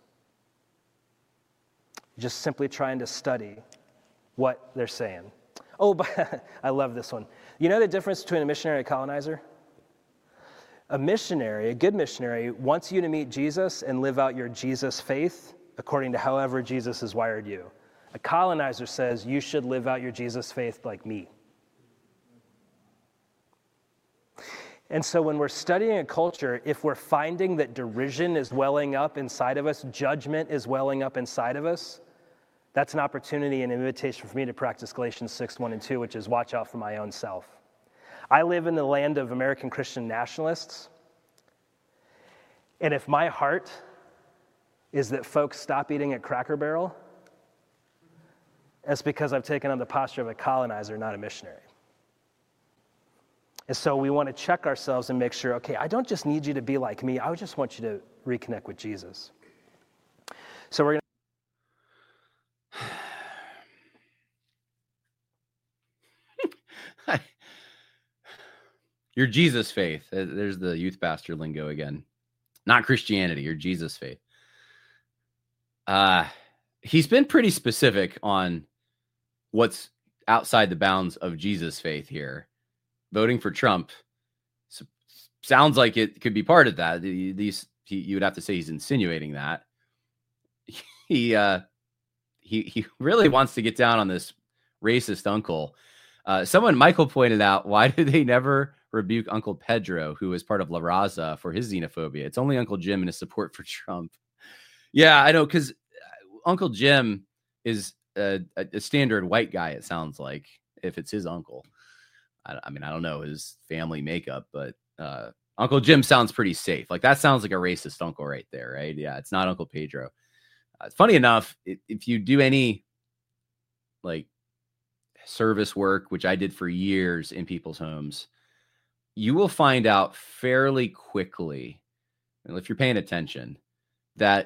Just simply trying to study what they're saying. Oh, but I love this one. You know the difference between a missionary and a colonizer? A missionary, a good missionary, wants you to meet Jesus and live out your Jesus faith according to however Jesus has wired you. A colonizer says you should live out your Jesus faith like me. And so when we're studying a culture, if we're finding that derision is welling up inside of us, judgment is welling up inside of us, that's an opportunity and an invitation for me to practice Galatians 6:1-2, which is watch out for my own self. I live in the land of American Christian nationalists, and if my heart is that folks stop eating at Cracker Barrel, that's because I've taken on the posture of a colonizer, not a missionary. And so we want to check ourselves and make sure, okay, I don't just need you to be like me. I just want you to reconnect with Jesus. So we're going to... Your Jesus faith. There's the youth pastor lingo again. Not Christianity, your Jesus faith. He's been pretty specific on what's outside the bounds of Jesus faith here. Voting for Trump sounds like it could be part of that. You would have to say he's insinuating that. He really wants to get down on this racist uncle. Michael pointed out, why do they never rebuke Uncle Pedro, who is part of La Raza, for his xenophobia? It's only Uncle Jim and his support for Trump. Yeah, I know, because Uncle Jim is a standard white guy, it sounds like, if it's his uncle. I mean, I don't know his family makeup, but Uncle Jim sounds pretty safe. Like, that sounds like a racist uncle right there, right? Yeah, it's not Uncle Pedro. Funny enough, if you do any like service work, which I did for years in people's homes, you will find out fairly quickly, if you're paying attention, that,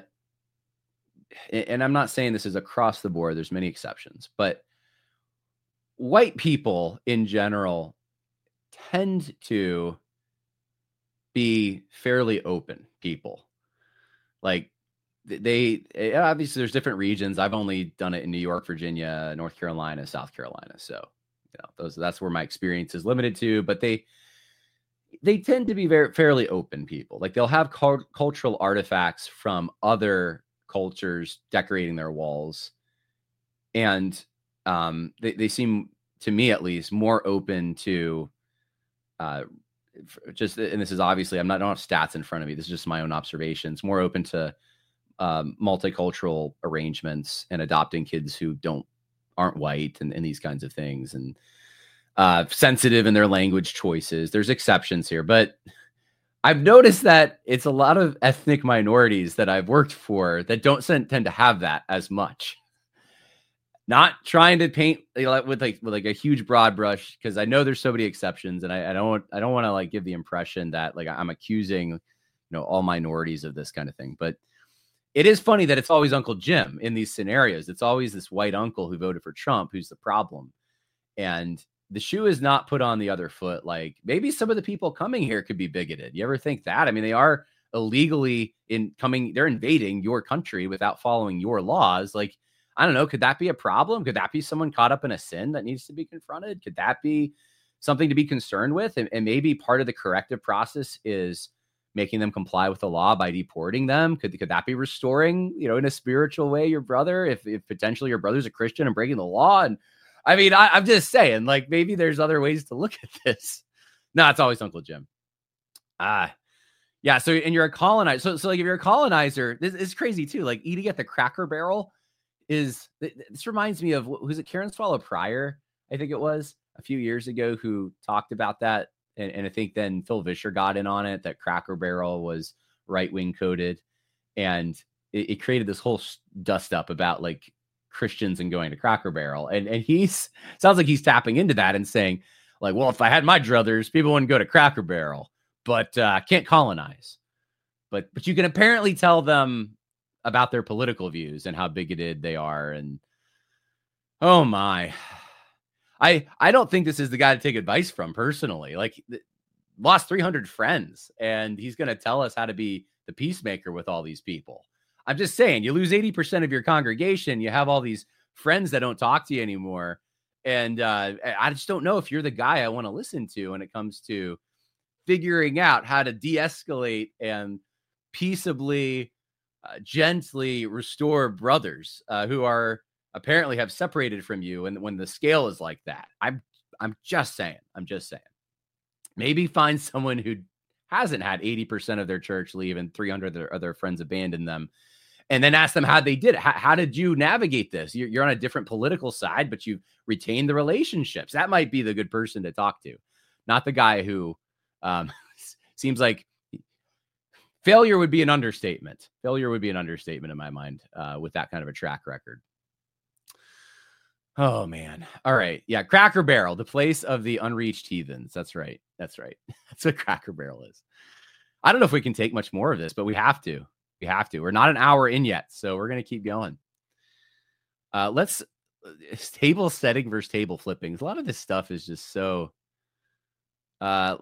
and I'm not saying this is across the board, there's many exceptions, but white people in general tend to be fairly open people. Like, they obviously, there's different regions. I've only done it in New York, Virginia, North Carolina, South Carolina. So, that's where my experience is limited to, but they tend to be fairly open people. Like, they'll have cultural artifacts from other cultures decorating their walls. And they seem, to me at least, more open to just, and this is obviously, I don't have stats in front of me, this is just my own observations, more open to multicultural arrangements and adopting kids who aren't white and these kinds of things, and sensitive in their language choices. There's exceptions here, but I've noticed that it's a lot of ethnic minorities that I've worked for that don't tend to have that as much. Not trying to paint with a huge broad brush, because I know there's so many exceptions, and I don't want to like give the impression that like I'm accusing all minorities of this kind of thing. But it is funny that it's always Uncle Jim in these scenarios. It's always this white uncle who voted for Trump who's the problem. And the shoe is not put on the other foot. Like, maybe some of the people coming here could be bigoted. You ever think that? I mean, they are illegally they're invading your country without following your laws. Like, I don't know. Could that be a problem? Could that be someone caught up in a sin that needs to be confronted? Could that be something to be concerned with? And maybe part of the corrective process is making them comply with the law by deporting them. Could that be restoring, in a spiritual way, your brother, if potentially your brother's a Christian and breaking the law? And I mean, I'm just saying, like, maybe there's other ways to look at this. No, it's always Uncle Jim. Yeah. So, and you're a colonizer. So like, if you're a colonizer, this is crazy too. Like, eating at the Cracker Barrel this reminds me of, who's it? Karen Swallow Pryor, I think it was, a few years ago, who talked about that. And I think then Phil Vischer got in on it, that Cracker Barrel was right-wing coded. And it created this whole dust up about like Christians and going to Cracker Barrel. And sounds like he's tapping into that and saying like, well, if I had my druthers, people wouldn't go to Cracker Barrel, but can't colonize. But you can apparently tell them about their political views and how bigoted they are. And oh my, I don't think this is the guy to take advice from personally. Like, lost 300 friends, and he's going to tell us how to be the peacemaker with all these people. I'm just saying, you lose 80% of your congregation. You have all these friends that don't talk to you anymore. And I just don't know if you're the guy I want to listen to when it comes to figuring out how to de-escalate and peaceably, gently restore brothers who are apparently have separated from you. And when the scale is like that, I'm just saying, maybe find someone who hasn't had 80% of their church leave and 300 of their friends abandon them, and then ask them how they did it. How did you navigate this? You're on a different political side, but you've retained the relationships. That might be the good person to talk to, not the guy who seems like failure would be an understatement. Failure would be an understatement in my mind with that kind of a track record. Oh, man. All right. Yeah. Cracker Barrel, the place of the unreached heathens. That's right. That's what Cracker Barrel is. I don't know if we can take much more of this, but we have to. We're not an hour in yet, so we're going to keep going. Let's table setting versus table flipping. A lot of this stuff is just so, now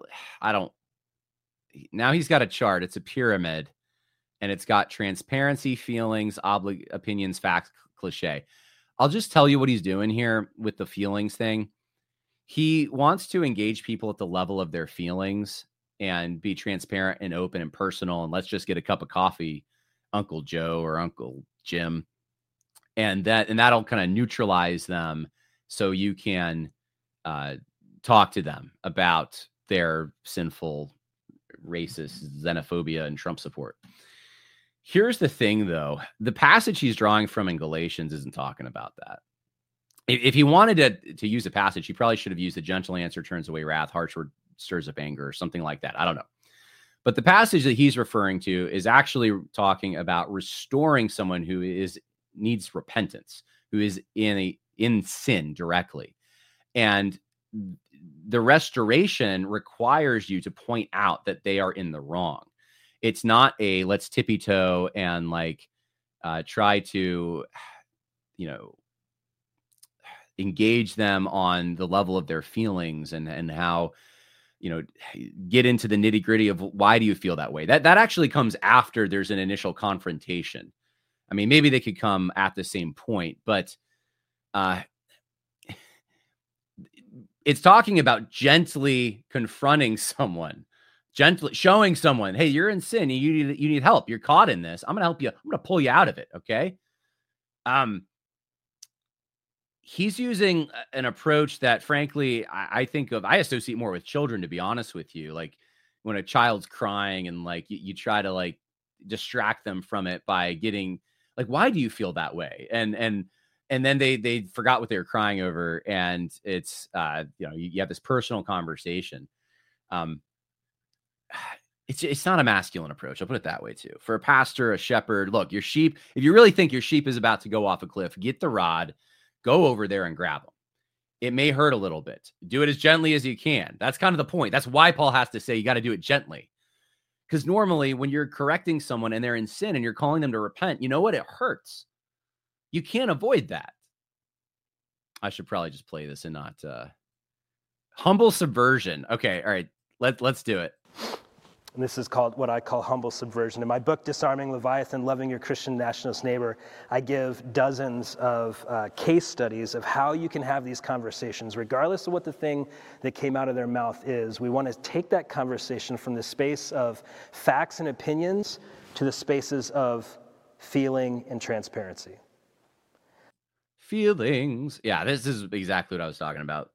he's got a chart. It's a pyramid, and it's got transparency, feelings, opinions, facts, cliche. I'll just tell you what he's doing here with the feelings thing. He wants to engage people at the level of their feelings and be transparent and open and personal. And let's just get a cup of coffee, Uncle Joe or Uncle Jim. And that'll kind of neutralize them, so you can talk to them about their sinful, racist xenophobia and Trump support. Here's the thing, though. The passage he's drawing from in Galatians isn't talking about that. If he wanted to use a passage, he probably should have used the gentle answer turns away wrath, harsh word stirs up anger, or something like that. I don't know. But the passage that he's referring to is actually talking about restoring someone who needs repentance, who is in sin directly. And the restoration requires you to point out that they are in the wrong. It's not a let's tippy toe and try to, engage them on the level of their feelings and how, get into the nitty gritty of why do you feel that way? That actually comes after there's an initial confrontation. I mean, maybe they could come at the same point, but it's talking about gently confronting someone, gently showing someone, hey, you're in sin. You need help. You're caught in this. I'm going to help you. I'm going to pull you out of it. Okay. He's using an approach that, frankly, I associate more with children, to be honest with you. Like when a child's crying and you try to distract them from it by getting why do you feel that way? And then they forgot what they were crying over. And it's, you have this personal conversation. It's not a masculine approach. I'll put it that way too. For a pastor, a shepherd, look, your sheep, if you really think your sheep is about to go off a cliff, get the rod, go over there and grab them. It may hurt a little bit. Do it as gently as you can. That's kind of the point. That's why Paul has to say you got to do it gently. Because normally when you're correcting someone and they're in sin and you're calling them to repent, you know what? It hurts. You can't avoid that. I should probably just play this and not humble subversion. Okay, all right. Let's do it. And this is called what I call humble subversion. In my book, Disarming Leviathan, Loving Your Christian Nationalist Neighbor, I give dozens of case studies of how you can have these conversations, regardless of what the thing that came out of their mouth is. We want to take that conversation from the space of facts and opinions to the spaces of feeling and transparency. Feelings. Yeah, this is exactly what I was talking about.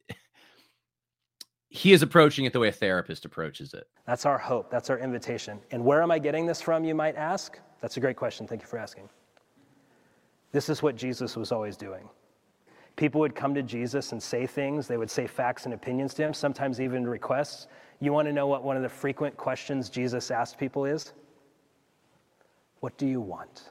He is approaching it the way a therapist approaches it. That's our hope. That's our invitation. And where am I getting this from, you might ask? That's a great question. Thank you for asking. This is what Jesus was always doing. People would come to Jesus and say things. They would say facts and opinions to him, sometimes even requests. You want to know what one of the frequent questions Jesus asked people is? What do you want?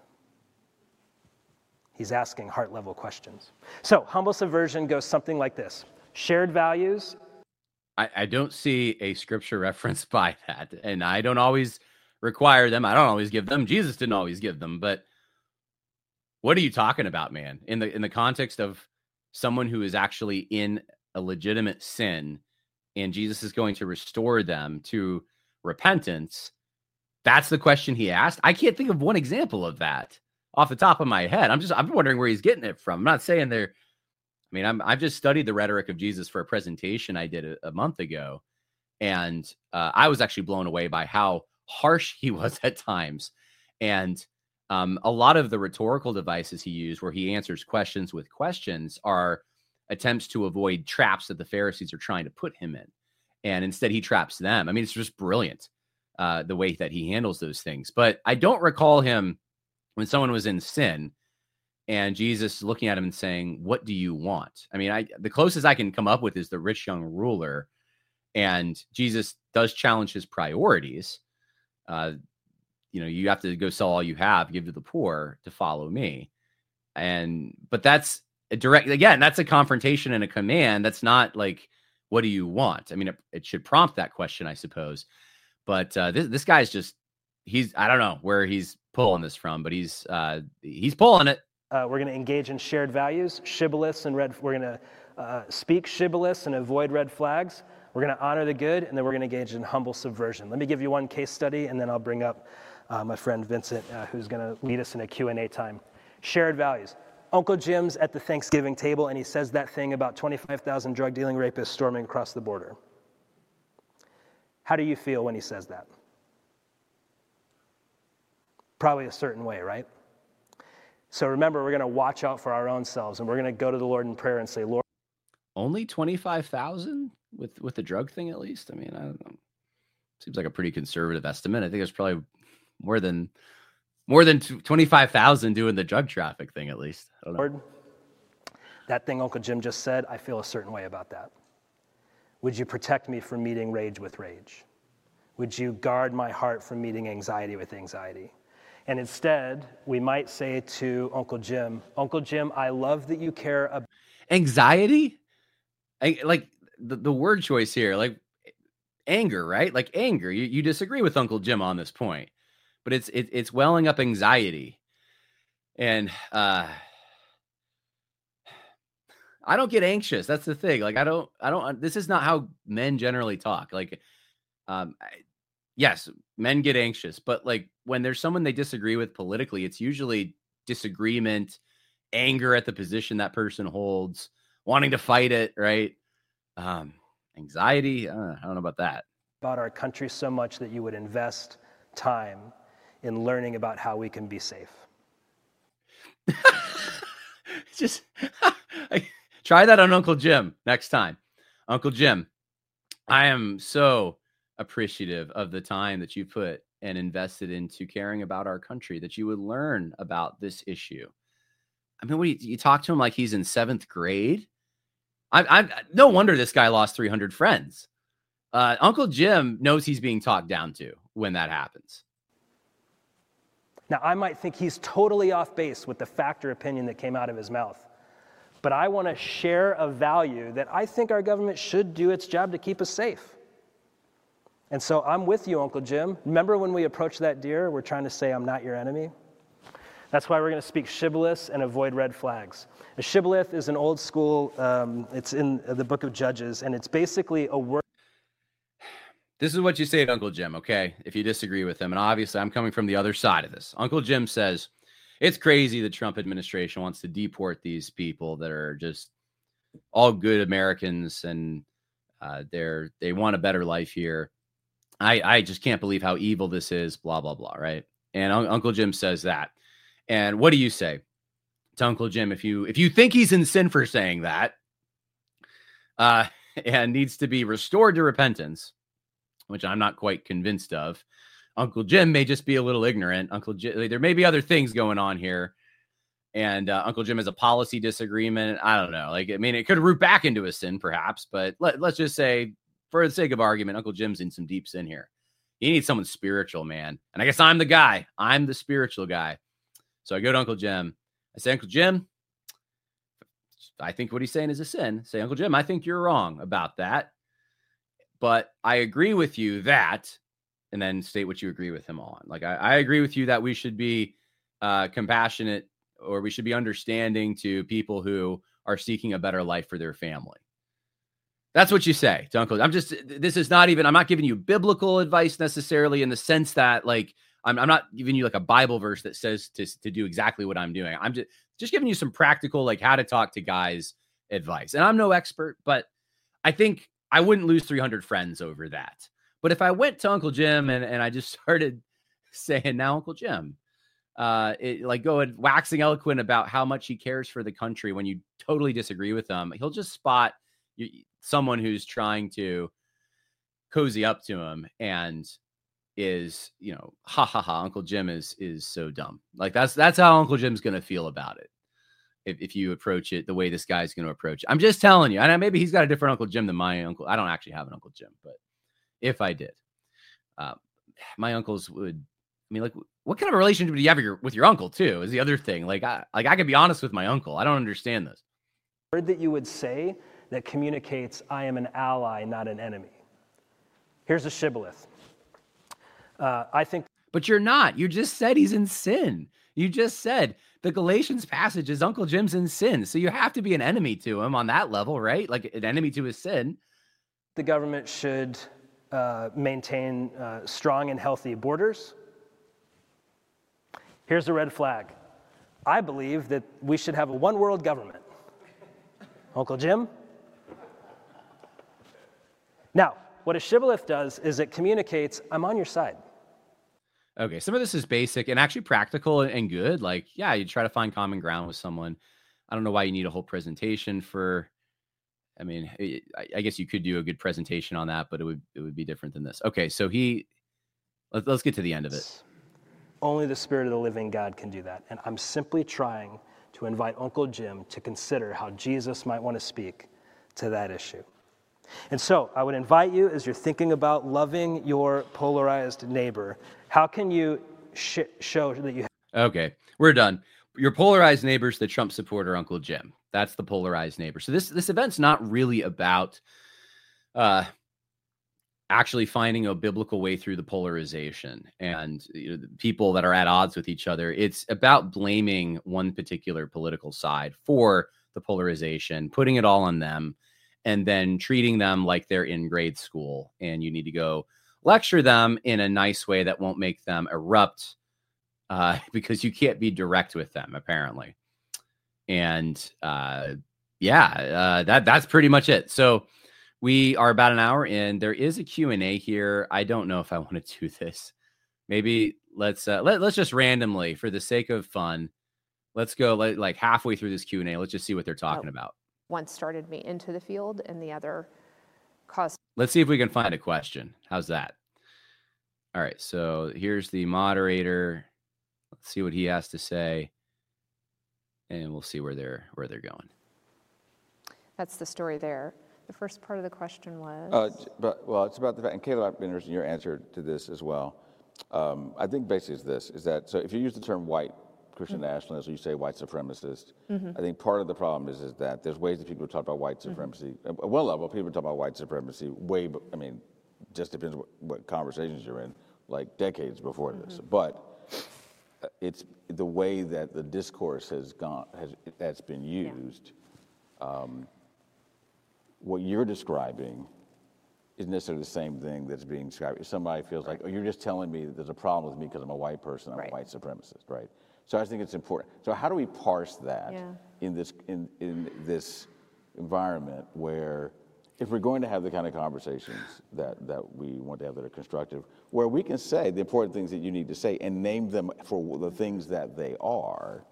He's asking heart-level questions. So humble subversion goes something like this. Shared values. I don't see a scripture reference by that, and I don't always require them. I don't always give them. Jesus didn't always give them, but what are you talking about, man? In the context of someone who is actually in a legitimate sin, and Jesus is going to restore them to repentance. That's the question he asked. I can't think of one example of that off the top of my head. I'm wondering where he's getting it from. I'm not saying they're. I mean, I've just studied the rhetoric of Jesus for a presentation I did a month ago, and I was actually blown away by how harsh he was at times. And a lot of the rhetorical devices he used, where he answers questions with questions, are attempts to avoid traps that the Pharisees are trying to put him in. And instead, he traps them. I mean, it's just brilliant the way that he handles those things. But I don't recall him when someone was in sin and Jesus looking at him and saying, what do you want? I mean, the closest I can come up with is the rich young ruler. And Jesus does challenge his priorities. You have to go sell all you have, give to the poor to follow me. But that's that's a confrontation and a command. That's not like, what do you want? I mean, it should prompt that question, I suppose. But this guy's just, I don't know where he's pulling this from, but he's pulling it. We're going to engage in shared values, shibboleths and red. We're going to speak shibboleths and avoid red flags. We're going to honor the good, and then we're going to engage in humble subversion. Let me give you one case study, and then I'll bring up my friend Vincent, who's going to lead us in a Q&A time. Shared values. Uncle Jim's at the Thanksgiving table, and he says that thing about 25,000 drug-dealing rapists storming across the border. How do you feel when he says that? Probably a certain way, right? So remember, we're going to watch out for our own selves, and we're going to go to the Lord in prayer and say, Lord. Only 25,000 with the drug thing, at least? I mean, I don't know. Seems like a pretty conservative estimate. I think there's probably more than 25,000 doing the drug traffic thing, at least. I don't know. Lord, that thing Uncle Jim just said, I feel a certain way about that. Would you protect me from meeting rage with rage? Would you guard my heart from meeting anxiety with anxiety? And instead, we might say to Uncle Jim, I love that you care about anxiety. Like the word choice here, like anger, right? Like anger. You disagree with Uncle Jim on this point, but it's welling up anxiety. And I don't get anxious. That's the thing. Like I don't. This is not how men generally talk. Like, yes, men get anxious, but like when there's someone they disagree with politically, it's usually disagreement, anger at the position that person holds, wanting to fight it, right? Anxiety, I don't know about that. About our country so much that you would invest time in learning about how we can be safe. Just try that on Uncle Jim next time. Uncle Jim, I am so appreciative of the time that you put and invested into caring about our country, that you would learn about this issue. I mean, you talk to him like he's in 7th grade. I no wonder this guy lost 300 friends. Uncle Jim knows he's being talked down to when that happens. Now, I might think he's totally off base with the fact or opinion that came out of his mouth. but I want to share a value that I think our government should do its job to keep us safe. And so I'm with you, Uncle Jim. Remember when we approach that deer, we're trying to say, I'm not your enemy? That's why we're going to speak shibboleths and avoid red flags. A shibboleth is an old school, it's in the book of Judges, and it's basically a word. This is what you say to Uncle Jim, okay, if you disagree with him. And obviously, I'm coming from the other side of this. Uncle Jim says, it's crazy the Trump administration wants to deport these people that are just all good Americans, and they want a better life here. I just can't believe how evil this is, blah, blah, blah, right? And Uncle Jim says that. And what do you say to Uncle Jim if you think he's in sin for saying that and needs to be restored to repentance, which I'm not quite convinced of? Uncle Jim may just be a little ignorant. Uncle Jim, there may be other things going on here. And Uncle Jim has a policy disagreement. I don't know. It could root back into a sin, perhaps. But let's just say, for the sake of argument, Uncle Jim's in some deep sin here. He needs someone spiritual, man. And I guess I'm the guy. I'm the spiritual guy. So I go to Uncle Jim. I say, Uncle Jim, I think what he's saying is a sin. I say, Uncle Jim, I think you're wrong about that. But I agree with you that, and then state what you agree with him on. I agree with you that we should be compassionate, or we should be understanding to people who are seeking a better life for their family. That's what you say to Uncle. I'm not giving you biblical advice necessarily in the sense that I'm not giving you a Bible verse that says to do exactly what I'm doing. I'm just giving you some practical, how to talk to guys advice. And I'm no expert, but I think I wouldn't lose 300 friends over that. But if I went to Uncle Jim and I just started saying, now, Uncle Jim, going waxing eloquent about how much he cares for the country when you totally disagree with him, he'll just spot someone who's trying to cozy up to him and is, ha ha ha, Uncle Jim is so dumb. That's how Uncle Jim's going to feel about it. If you approach it the way this guy's going to approach it. I'm just telling you. And maybe he's got a different Uncle Jim than my uncle. I don't actually have an Uncle Jim, but if I did, my uncles would, what kind of relationship do you have with your uncle too, is the other thing. I could be honest with my uncle. I don't understand this. Word that you would say that communicates, I am an ally, not an enemy. Here's a shibboleth. I think. But you're not. You just said he's in sin. You just said the Galatians passage is Uncle Jim's in sin. So you have to be an enemy to him on that level, right? An enemy to his sin. The government should maintain strong and healthy borders. Here's a red flag. I believe that we should have a one world government. Uncle Jim? Now, what a shibboleth does is it communicates, I'm on your side. Okay, some of this is basic and actually practical and good. You try to find common ground with someone. I don't know why you need a whole presentation for, I guess you could do a good presentation on that, but it would be different than this. Okay, so let's get to the end of it. Only the Spirit of the living God can do that. And I'm simply trying to invite Uncle Jim to consider how Jesus might want to speak to that issue. And so I would invite you, as you're thinking about loving your polarized neighbor, how can you show that you have... Okay, we're done. Your polarized neighbor's the Trump supporter, Uncle Jim. That's the polarized neighbor. So this event's not really about actually finding a biblical way through the polarization and the people that are at odds with each other. It's about blaming one particular political side for the polarization, putting it all on them, and then treating them like they're in grade school. And you need to go lecture them in a nice way that won't make them erupt because you can't be direct with them, apparently. And that's pretty much it. So we are about an hour in. There is a Q&A here. I don't know if I want to do this. Maybe let's just randomly, for the sake of fun, let's go halfway through this Q&A. Let's just see what they're talking about. One started me into the field and the other caused... Let's see if we can find a question. How's that? All right, so here's the moderator. Let's see what he has to say, and we'll see where they're going. That's the story there. The first part of the question was... it's about the fact, and Caleb, I'm interested in your answer to this as well. I think basically it's this, is that, so if you use the term white Christian nationalist, or you say white supremacist. I think part of the problem is that there's ways that people talk about white supremacy. At one level, people talk about white supremacy just depends what conversations you're in, like decades before this. But it's the way that the discourse that's been used. What you're describing isn't necessarily the same thing that's being described. If somebody feels like, oh, you're just telling me that there's a problem with me because I'm a white person, I'm a white supremacist, right? So I think it's important. So how do we parse that in this environment where, if we're going to have the kind of conversations that we want to have that are constructive, where we can say the important things that you need to say and name them for the things that they are,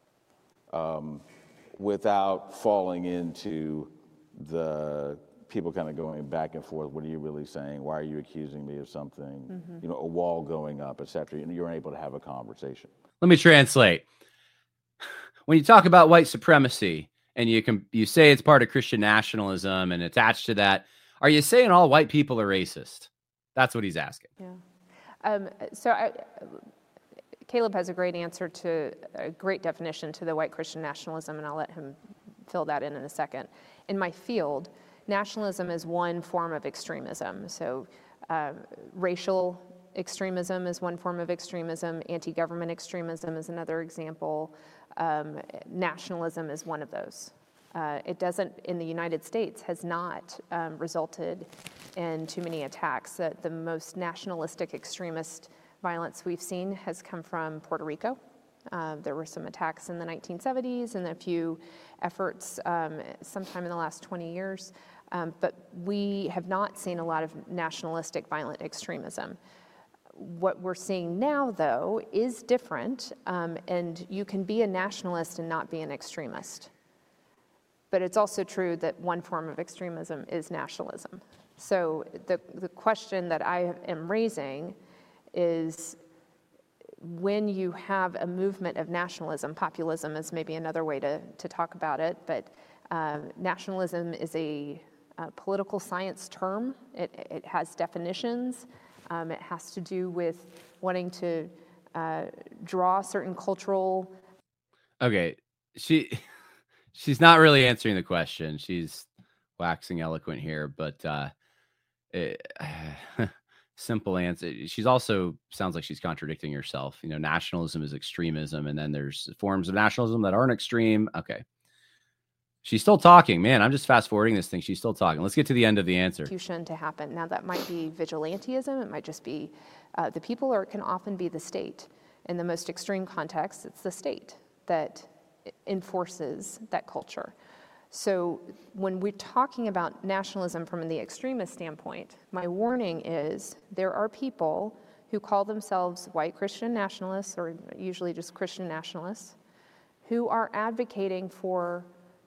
without falling into the people kind of going back and forth. What are you really saying? Why are you accusing me of something? A wall going up, et cetera. You're able to have a conversation. Let me translate. When you talk about white supremacy and you say it's part of Christian nationalism and attached to that, are you saying all white people are racist? That's what he's asking. Yeah. Caleb has a great answer to a great definition to the white Christian nationalism, and I'll let him fill that in a second. In my field, nationalism is one form of extremism. So racial extremism is one form of extremism. Anti-government extremism is another example. Nationalism is one of those. It doesn't, in the United States, has not resulted in too many attacks. The most nationalistic extremist violence we've seen has come from Puerto Rico. There were some attacks in the 1970s and a few efforts sometime in the last 20 years. But we have not seen a lot of nationalistic violent extremism. What we're seeing now, though, is different, and you can be a nationalist and not be an extremist. But it's also true that one form of extremism is nationalism. So the question that I am raising is, when you have a movement of nationalism, populism is maybe another way to talk about it, but nationalism is a political science term. It has definitions. It has to do with wanting to draw certain cultural. Okay, she's not really answering the question. She's waxing eloquent here, but simple answer. She's also sounds like she's contradicting herself. Nationalism is extremism, and then there's forms of nationalism that aren't extreme. Okay. She's still talking. Man, I'm just fast forwarding this thing. She's still talking. Let's get to the end of the answer. To happen. Now, that might be vigilantism. It might just be the people, or it can often be the state. In the most extreme context, it's the state that enforces that culture. So when we're talking about nationalism from the extremist standpoint, my warning is there are people who call themselves white Christian nationalists, or usually just Christian nationalists, who are advocating for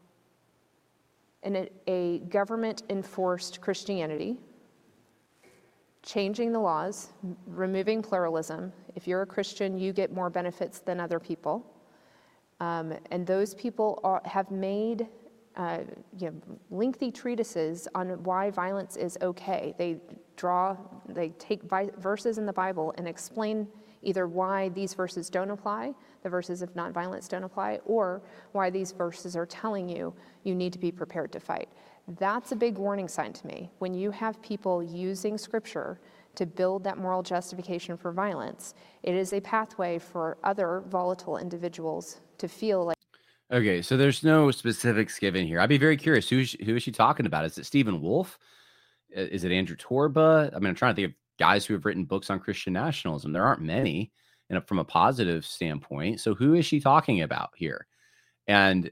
a government-enforced Christianity, changing the laws, removing pluralism. If you're a Christian, you get more benefits than other people. And those people have made lengthy treatises on why violence is okay. They take verses in the Bible and explain either why these verses don't apply, the verses of nonviolence don't apply, or why these verses are telling you need to be prepared to fight. That's a big warning sign to me. When you have people using scripture to build that moral justification for violence, it is a pathway for other volatile individuals to feel like. Okay, so there's no specifics given here. I'd be very curious. Who is she talking about? Is it Stephen Wolfe? Is it Andrew Torba? I mean, I'm trying to think of guys who have written books on Christian nationalism. There aren't many, and from a positive standpoint. So who is she talking about here? And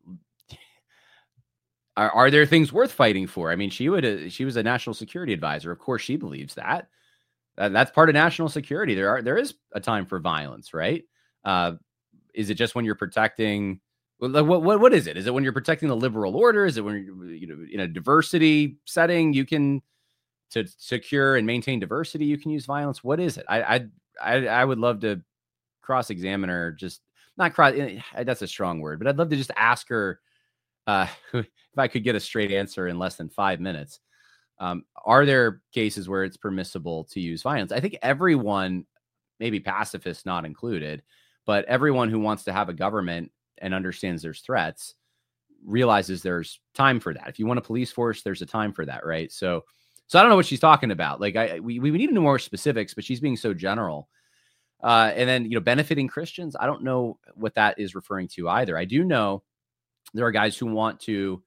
are there things worth fighting for? I mean, she was a national security advisor. Of course, she believes that. That's part of national security. There is a time for violence, right? Is it just when you're protecting? What is it? Is it when you're protecting the liberal order? Is it when in a diversity setting you can to secure and maintain diversity you can use violence? What is it? I would love to cross-examine her. Just not cross. That's a strong word, but I'd love to just ask her if I could get a straight answer in less than 5 minutes. Are there cases where it's permissible to use violence? I think everyone, maybe pacifists not included, But everyone who wants to have a government and understands there's threats realizes there's time for that. If you want a police force, there's a time for that, right? So I don't know what she's talking about. Like, we need to know more specifics, but she's being so general. And then, benefiting Christians, I don't know what that is referring to either. I do know there are guys who want to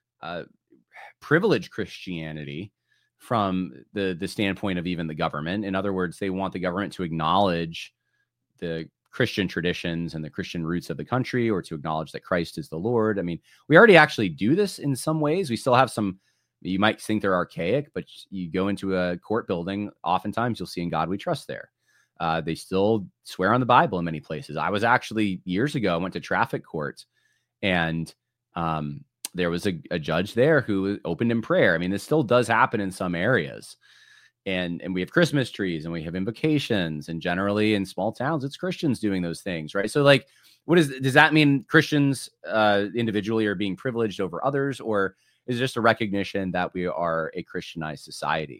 privilege Christianity from the standpoint of even the government. In other words, they want the government to acknowledge the Christian traditions and the Christian roots of the country, or to acknowledge that Christ is the Lord. I mean, we already actually do this in some ways. We still have some, you might think they're archaic, but you go into a court building, oftentimes you'll see "In God We Trust" there. They still swear on the Bible in many places. I was actually, years ago, I went to traffic court, and there was a judge there who opened in prayer. I mean, this still does happen in some areas. And we have Christmas trees and we have invocations, and generally in small towns, it's Christians doing those things, right? So like, does that mean Christians individually are being privileged over others, or is it just a recognition that we are a Christianized society?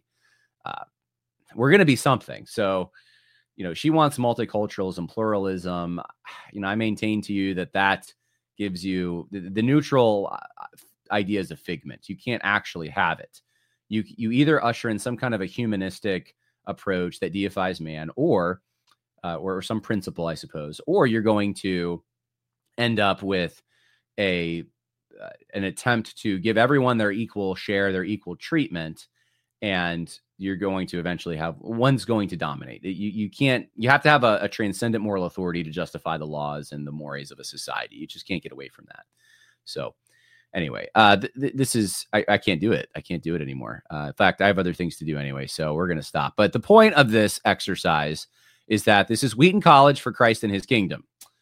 We're going to be something. So, she wants multiculturalism, pluralism. I maintain to you that gives you the neutral idea is a figment. You can't actually have it. You either usher in some kind of a humanistic approach that deifies man, or some principle, I suppose, or you're going to end up with an attempt to give everyone their equal share, their equal treatment, and you're going to eventually have one's going to dominate. You have to have a transcendent moral authority to justify the laws and the mores of a society. You just can't get away from that. So anyway, this is, I can't do it. I can't do it anymore. In fact, I have other things to do anyway, so we're going to stop. But the point of this exercise is that this is Wheaton College for Christ and His Kingdom.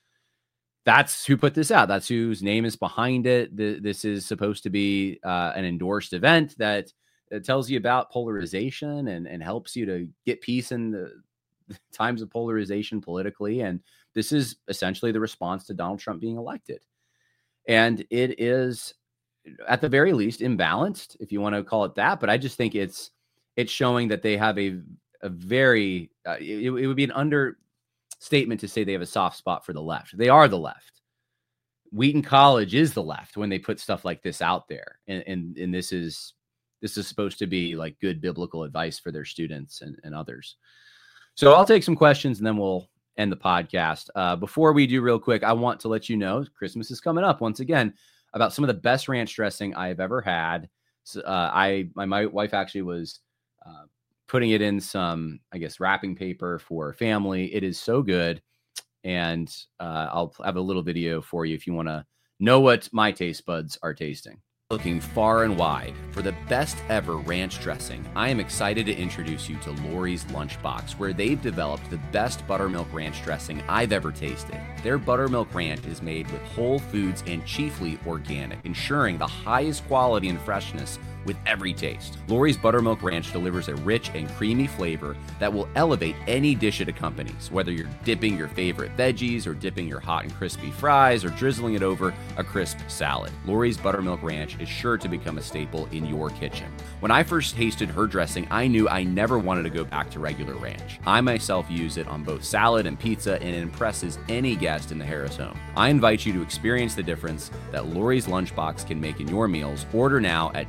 That's who put this out. That's whose name is behind it. This is supposed to be an endorsed event that tells you about polarization and helps you to get peace in the times of polarization politically. And this is essentially the response to Donald Trump being elected. And it is, at the very least, imbalanced, if you want to call it that. But I just think it's showing that they have a very, it would be an understatement to say they have a soft spot for the left. They are the left. Wheaton College is the left when they put stuff like this out there. And this is supposed to be like good biblical advice for their students and others. So I'll take some questions and then we'll end the podcast. Before we do, real quick, I want to let you know Christmas is coming up once again, about some of the best ranch dressing I've ever had. So, my wife actually was putting it in some, I guess, wrapping paper for family. It is so good. And I'll have a little video for you if you want to know what my taste buds are tasting. Looking far and wide for the best ever ranch dressing, I am excited to introduce you to Lori's Lunchbox, where they've developed the best buttermilk ranch dressing I've ever tasted. Their buttermilk ranch is made with whole foods and chiefly organic, ensuring the highest quality and freshness with every taste. Lori's Buttermilk Ranch delivers a rich and creamy flavor that will elevate any dish it accompanies, whether you're dipping your favorite veggies or dipping your hot and crispy fries or drizzling it over a crisp salad. Lori's Buttermilk Ranch is sure to become a staple in your kitchen. When I first tasted her dressing, I knew I never wanted to go back to regular ranch. I myself use it on both salad and pizza, and it impresses any guest in the Harris home. I invite you to experience the difference that Lori's Lunchbox can make in your meals. Order now at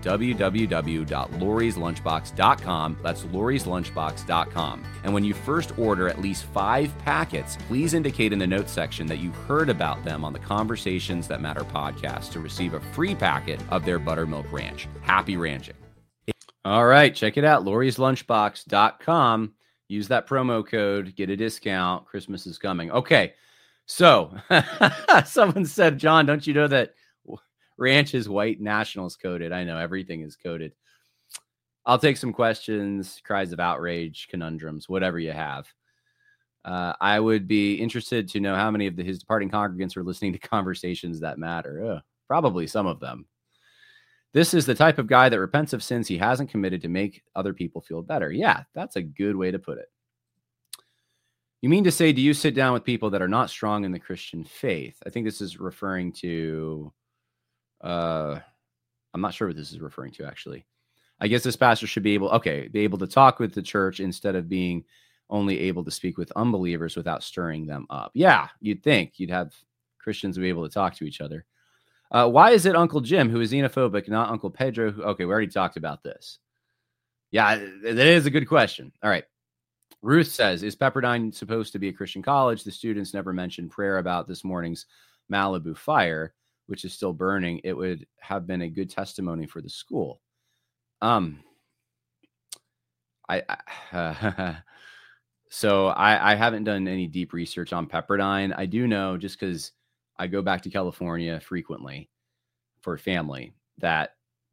www.lorislunchbox.com. That's lorislunchbox.com. And when you first order at least 5 packets, please indicate in the notes section that you heard about them on the Conversations That Matter podcast to receive a free packet of their buttermilk ranch. Happy ranching. All right, check it out, lorislunchbox.com. Use that promo code, get a discount. Christmas is coming. Okay, so someone said, John, don't you know that ranch is white nationals coded? I know everything is coded. I'll take some questions, cries of outrage, conundrums, whatever you have. I would be interested to know how many of his departing congregants are listening to Conversations That Matter. Probably some of them. This is the type of guy that repents of sins he hasn't committed to make other people feel better. Yeah, that's a good way to put it. You mean to say, do you sit down with people that are not strong in the Christian faith? I think this is referring to, I'm not sure what this is referring to, actually. I guess this pastor should be able to talk with the church instead of being only able to speak with unbelievers without stirring them up. Yeah, you'd think you'd have Christians be able to talk to each other. Why is it Uncle Jim who is xenophobic, not Uncle Pedro? Okay, we already talked about this. Yeah, that is a good question. All right. Ruth says, is Pepperdine supposed to be a Christian college? The students never mentioned prayer about this morning's Malibu fire, which is still burning. It would have been a good testimony for the school. So I haven't done any deep research on Pepperdine. I do know, just because I go back to California frequently for family, that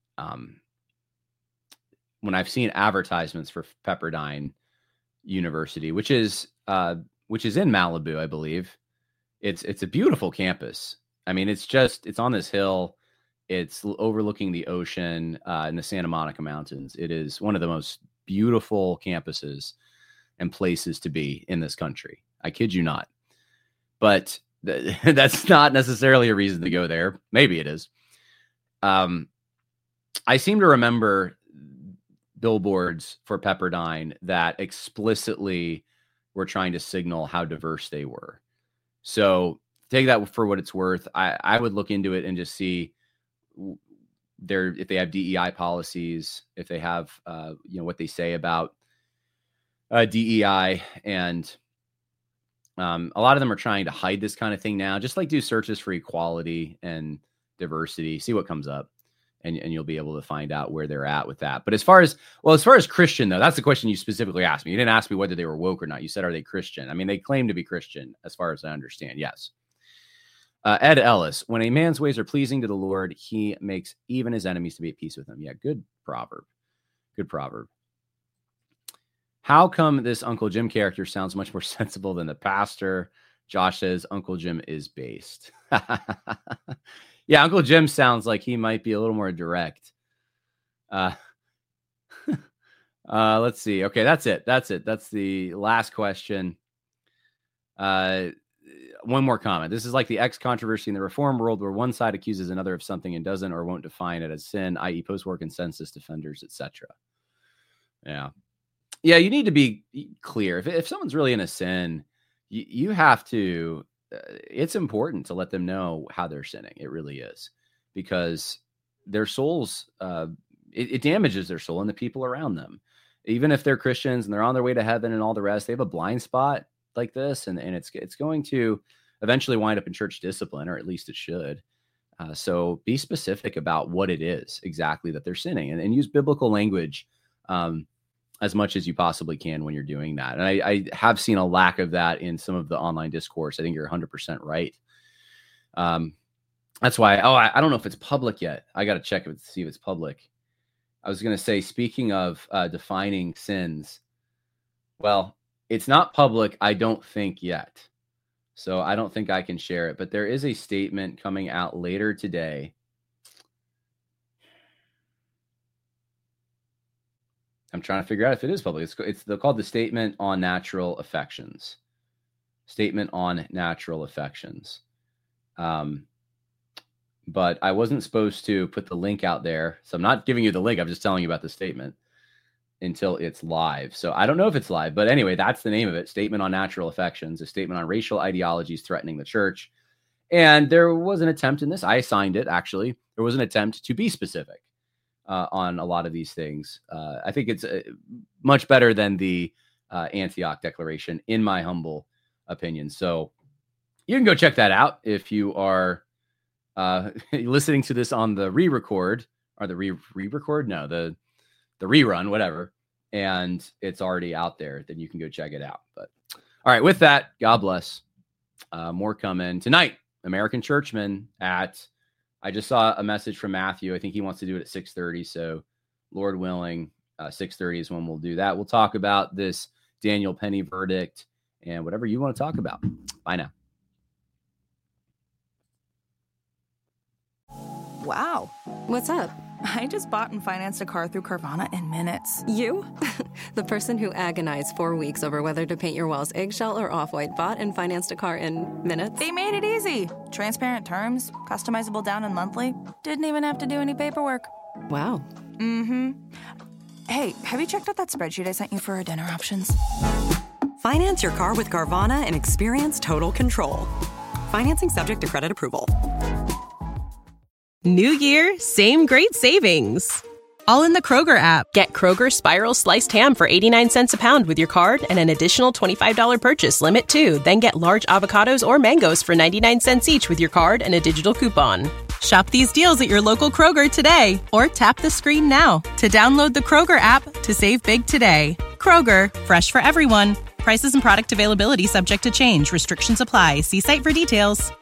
when I've seen advertisements for Pepperdine University, which is in Malibu, I believe, it's a beautiful campus. I mean, it's on this hill. It's overlooking the ocean in the Santa Monica Mountains. It is one of the most beautiful campuses and places to be in this country. I kid you not. But that's not necessarily a reason to go there. Maybe it is. I seem to remember billboards for Pepperdine that explicitly were trying to signal how diverse they were. So take that for what it's worth. I would look into it and just see if they have DEI policies, if they have, what they say about DEI. And a lot of them are trying to hide this kind of thing now. Just like do searches for equality and diversity, see what comes up. And you'll be able to find out where they're at with that. But as far as Christian, though, that's the question you specifically asked me. You didn't ask me whether they were woke or not. You said, are they Christian? I mean, they claim to be Christian, as far as I understand. Yes. Ed Ellis, when a man's ways are pleasing to the Lord, he makes even his enemies to be at peace with him. Yeah, good proverb. Good proverb. How come this Uncle Jim character sounds much more sensible than the pastor? Josh says Uncle Jim is based. Yeah, Uncle Jim sounds like he might be a little more direct. Let's see. Okay, that's it. That's the last question. One more comment. This is like the X controversy in the Reform world, where one side accuses another of something and doesn't or won't define it as sin, i.e. post-war consensus defenders, etc. Yeah, you need to be clear. If someone's really in a sin, you have to... it's important to let them know how they're sinning. It really is, because their souls, it damages their soul and the people around them. Even if they're Christians and they're on their way to heaven and all the rest, they have a blind spot like this. And it's going to eventually wind up in church discipline, or at least it should. So be specific about what it is exactly that they're sinning, and use biblical language as much as you possibly can when you're doing that. And I have seen a lack of that in some of the online discourse. I think you're 100% right. That's why, I don't know if it's public yet. I got to check it to see if it's public. I was going to say, speaking of defining sins, well, it's not public, I don't think yet. So I don't think I can share it, but there is a statement coming out later today. I'm trying to figure out if it is public. It's called the Statement on Natural Affections. Statement on Natural Affections. But I wasn't supposed to put the link out there. So I'm not giving you the link. I'm just telling you about the statement until it's live. So I don't know if it's live. But anyway, that's the name of it. Statement on Natural Affections. A statement on racial ideologies threatening the church. And there was an attempt in this. I signed it, actually. There was an attempt to be specific on a lot of these things. I think it's much better than the Antioch Declaration, in my humble opinion. So you can go check that out if you are listening to this on the re-record, or the re-record? No, the rerun, whatever. And it's already out there, then you can go check it out. But all right, with that, God bless. More coming tonight. American Churchman I just saw a message from Matthew. I think he wants to do it at 6:30. So Lord willing, 6:30 is when we'll do that. We'll talk about this Daniel Penny verdict and whatever you want to talk about. Bye now. Wow. What's up? I just bought and financed a car through Carvana in minutes. You? The person who agonized 4 weeks over whether to paint your walls eggshell or off-white bought and financed a car in minutes? They made it easy. Transparent terms, customizable down and monthly. Didn't even have to do any paperwork. Wow. Mm-hmm. Hey, have you checked out that spreadsheet I sent you for our dinner options? Finance your car with Carvana and experience total control. Financing subject to credit approval. New year, same great savings. All in the Kroger app. Get Kroger Spiral Sliced Ham for 89 cents a pound with your card and an additional $25 purchase limit too. Then get large avocados or mangoes for 99 cents each with your card and a digital coupon. Shop these deals at your local Kroger today or tap the screen now to download the Kroger app to save big today. Kroger, fresh for everyone. Prices and product availability subject to change. Restrictions apply. See site for details.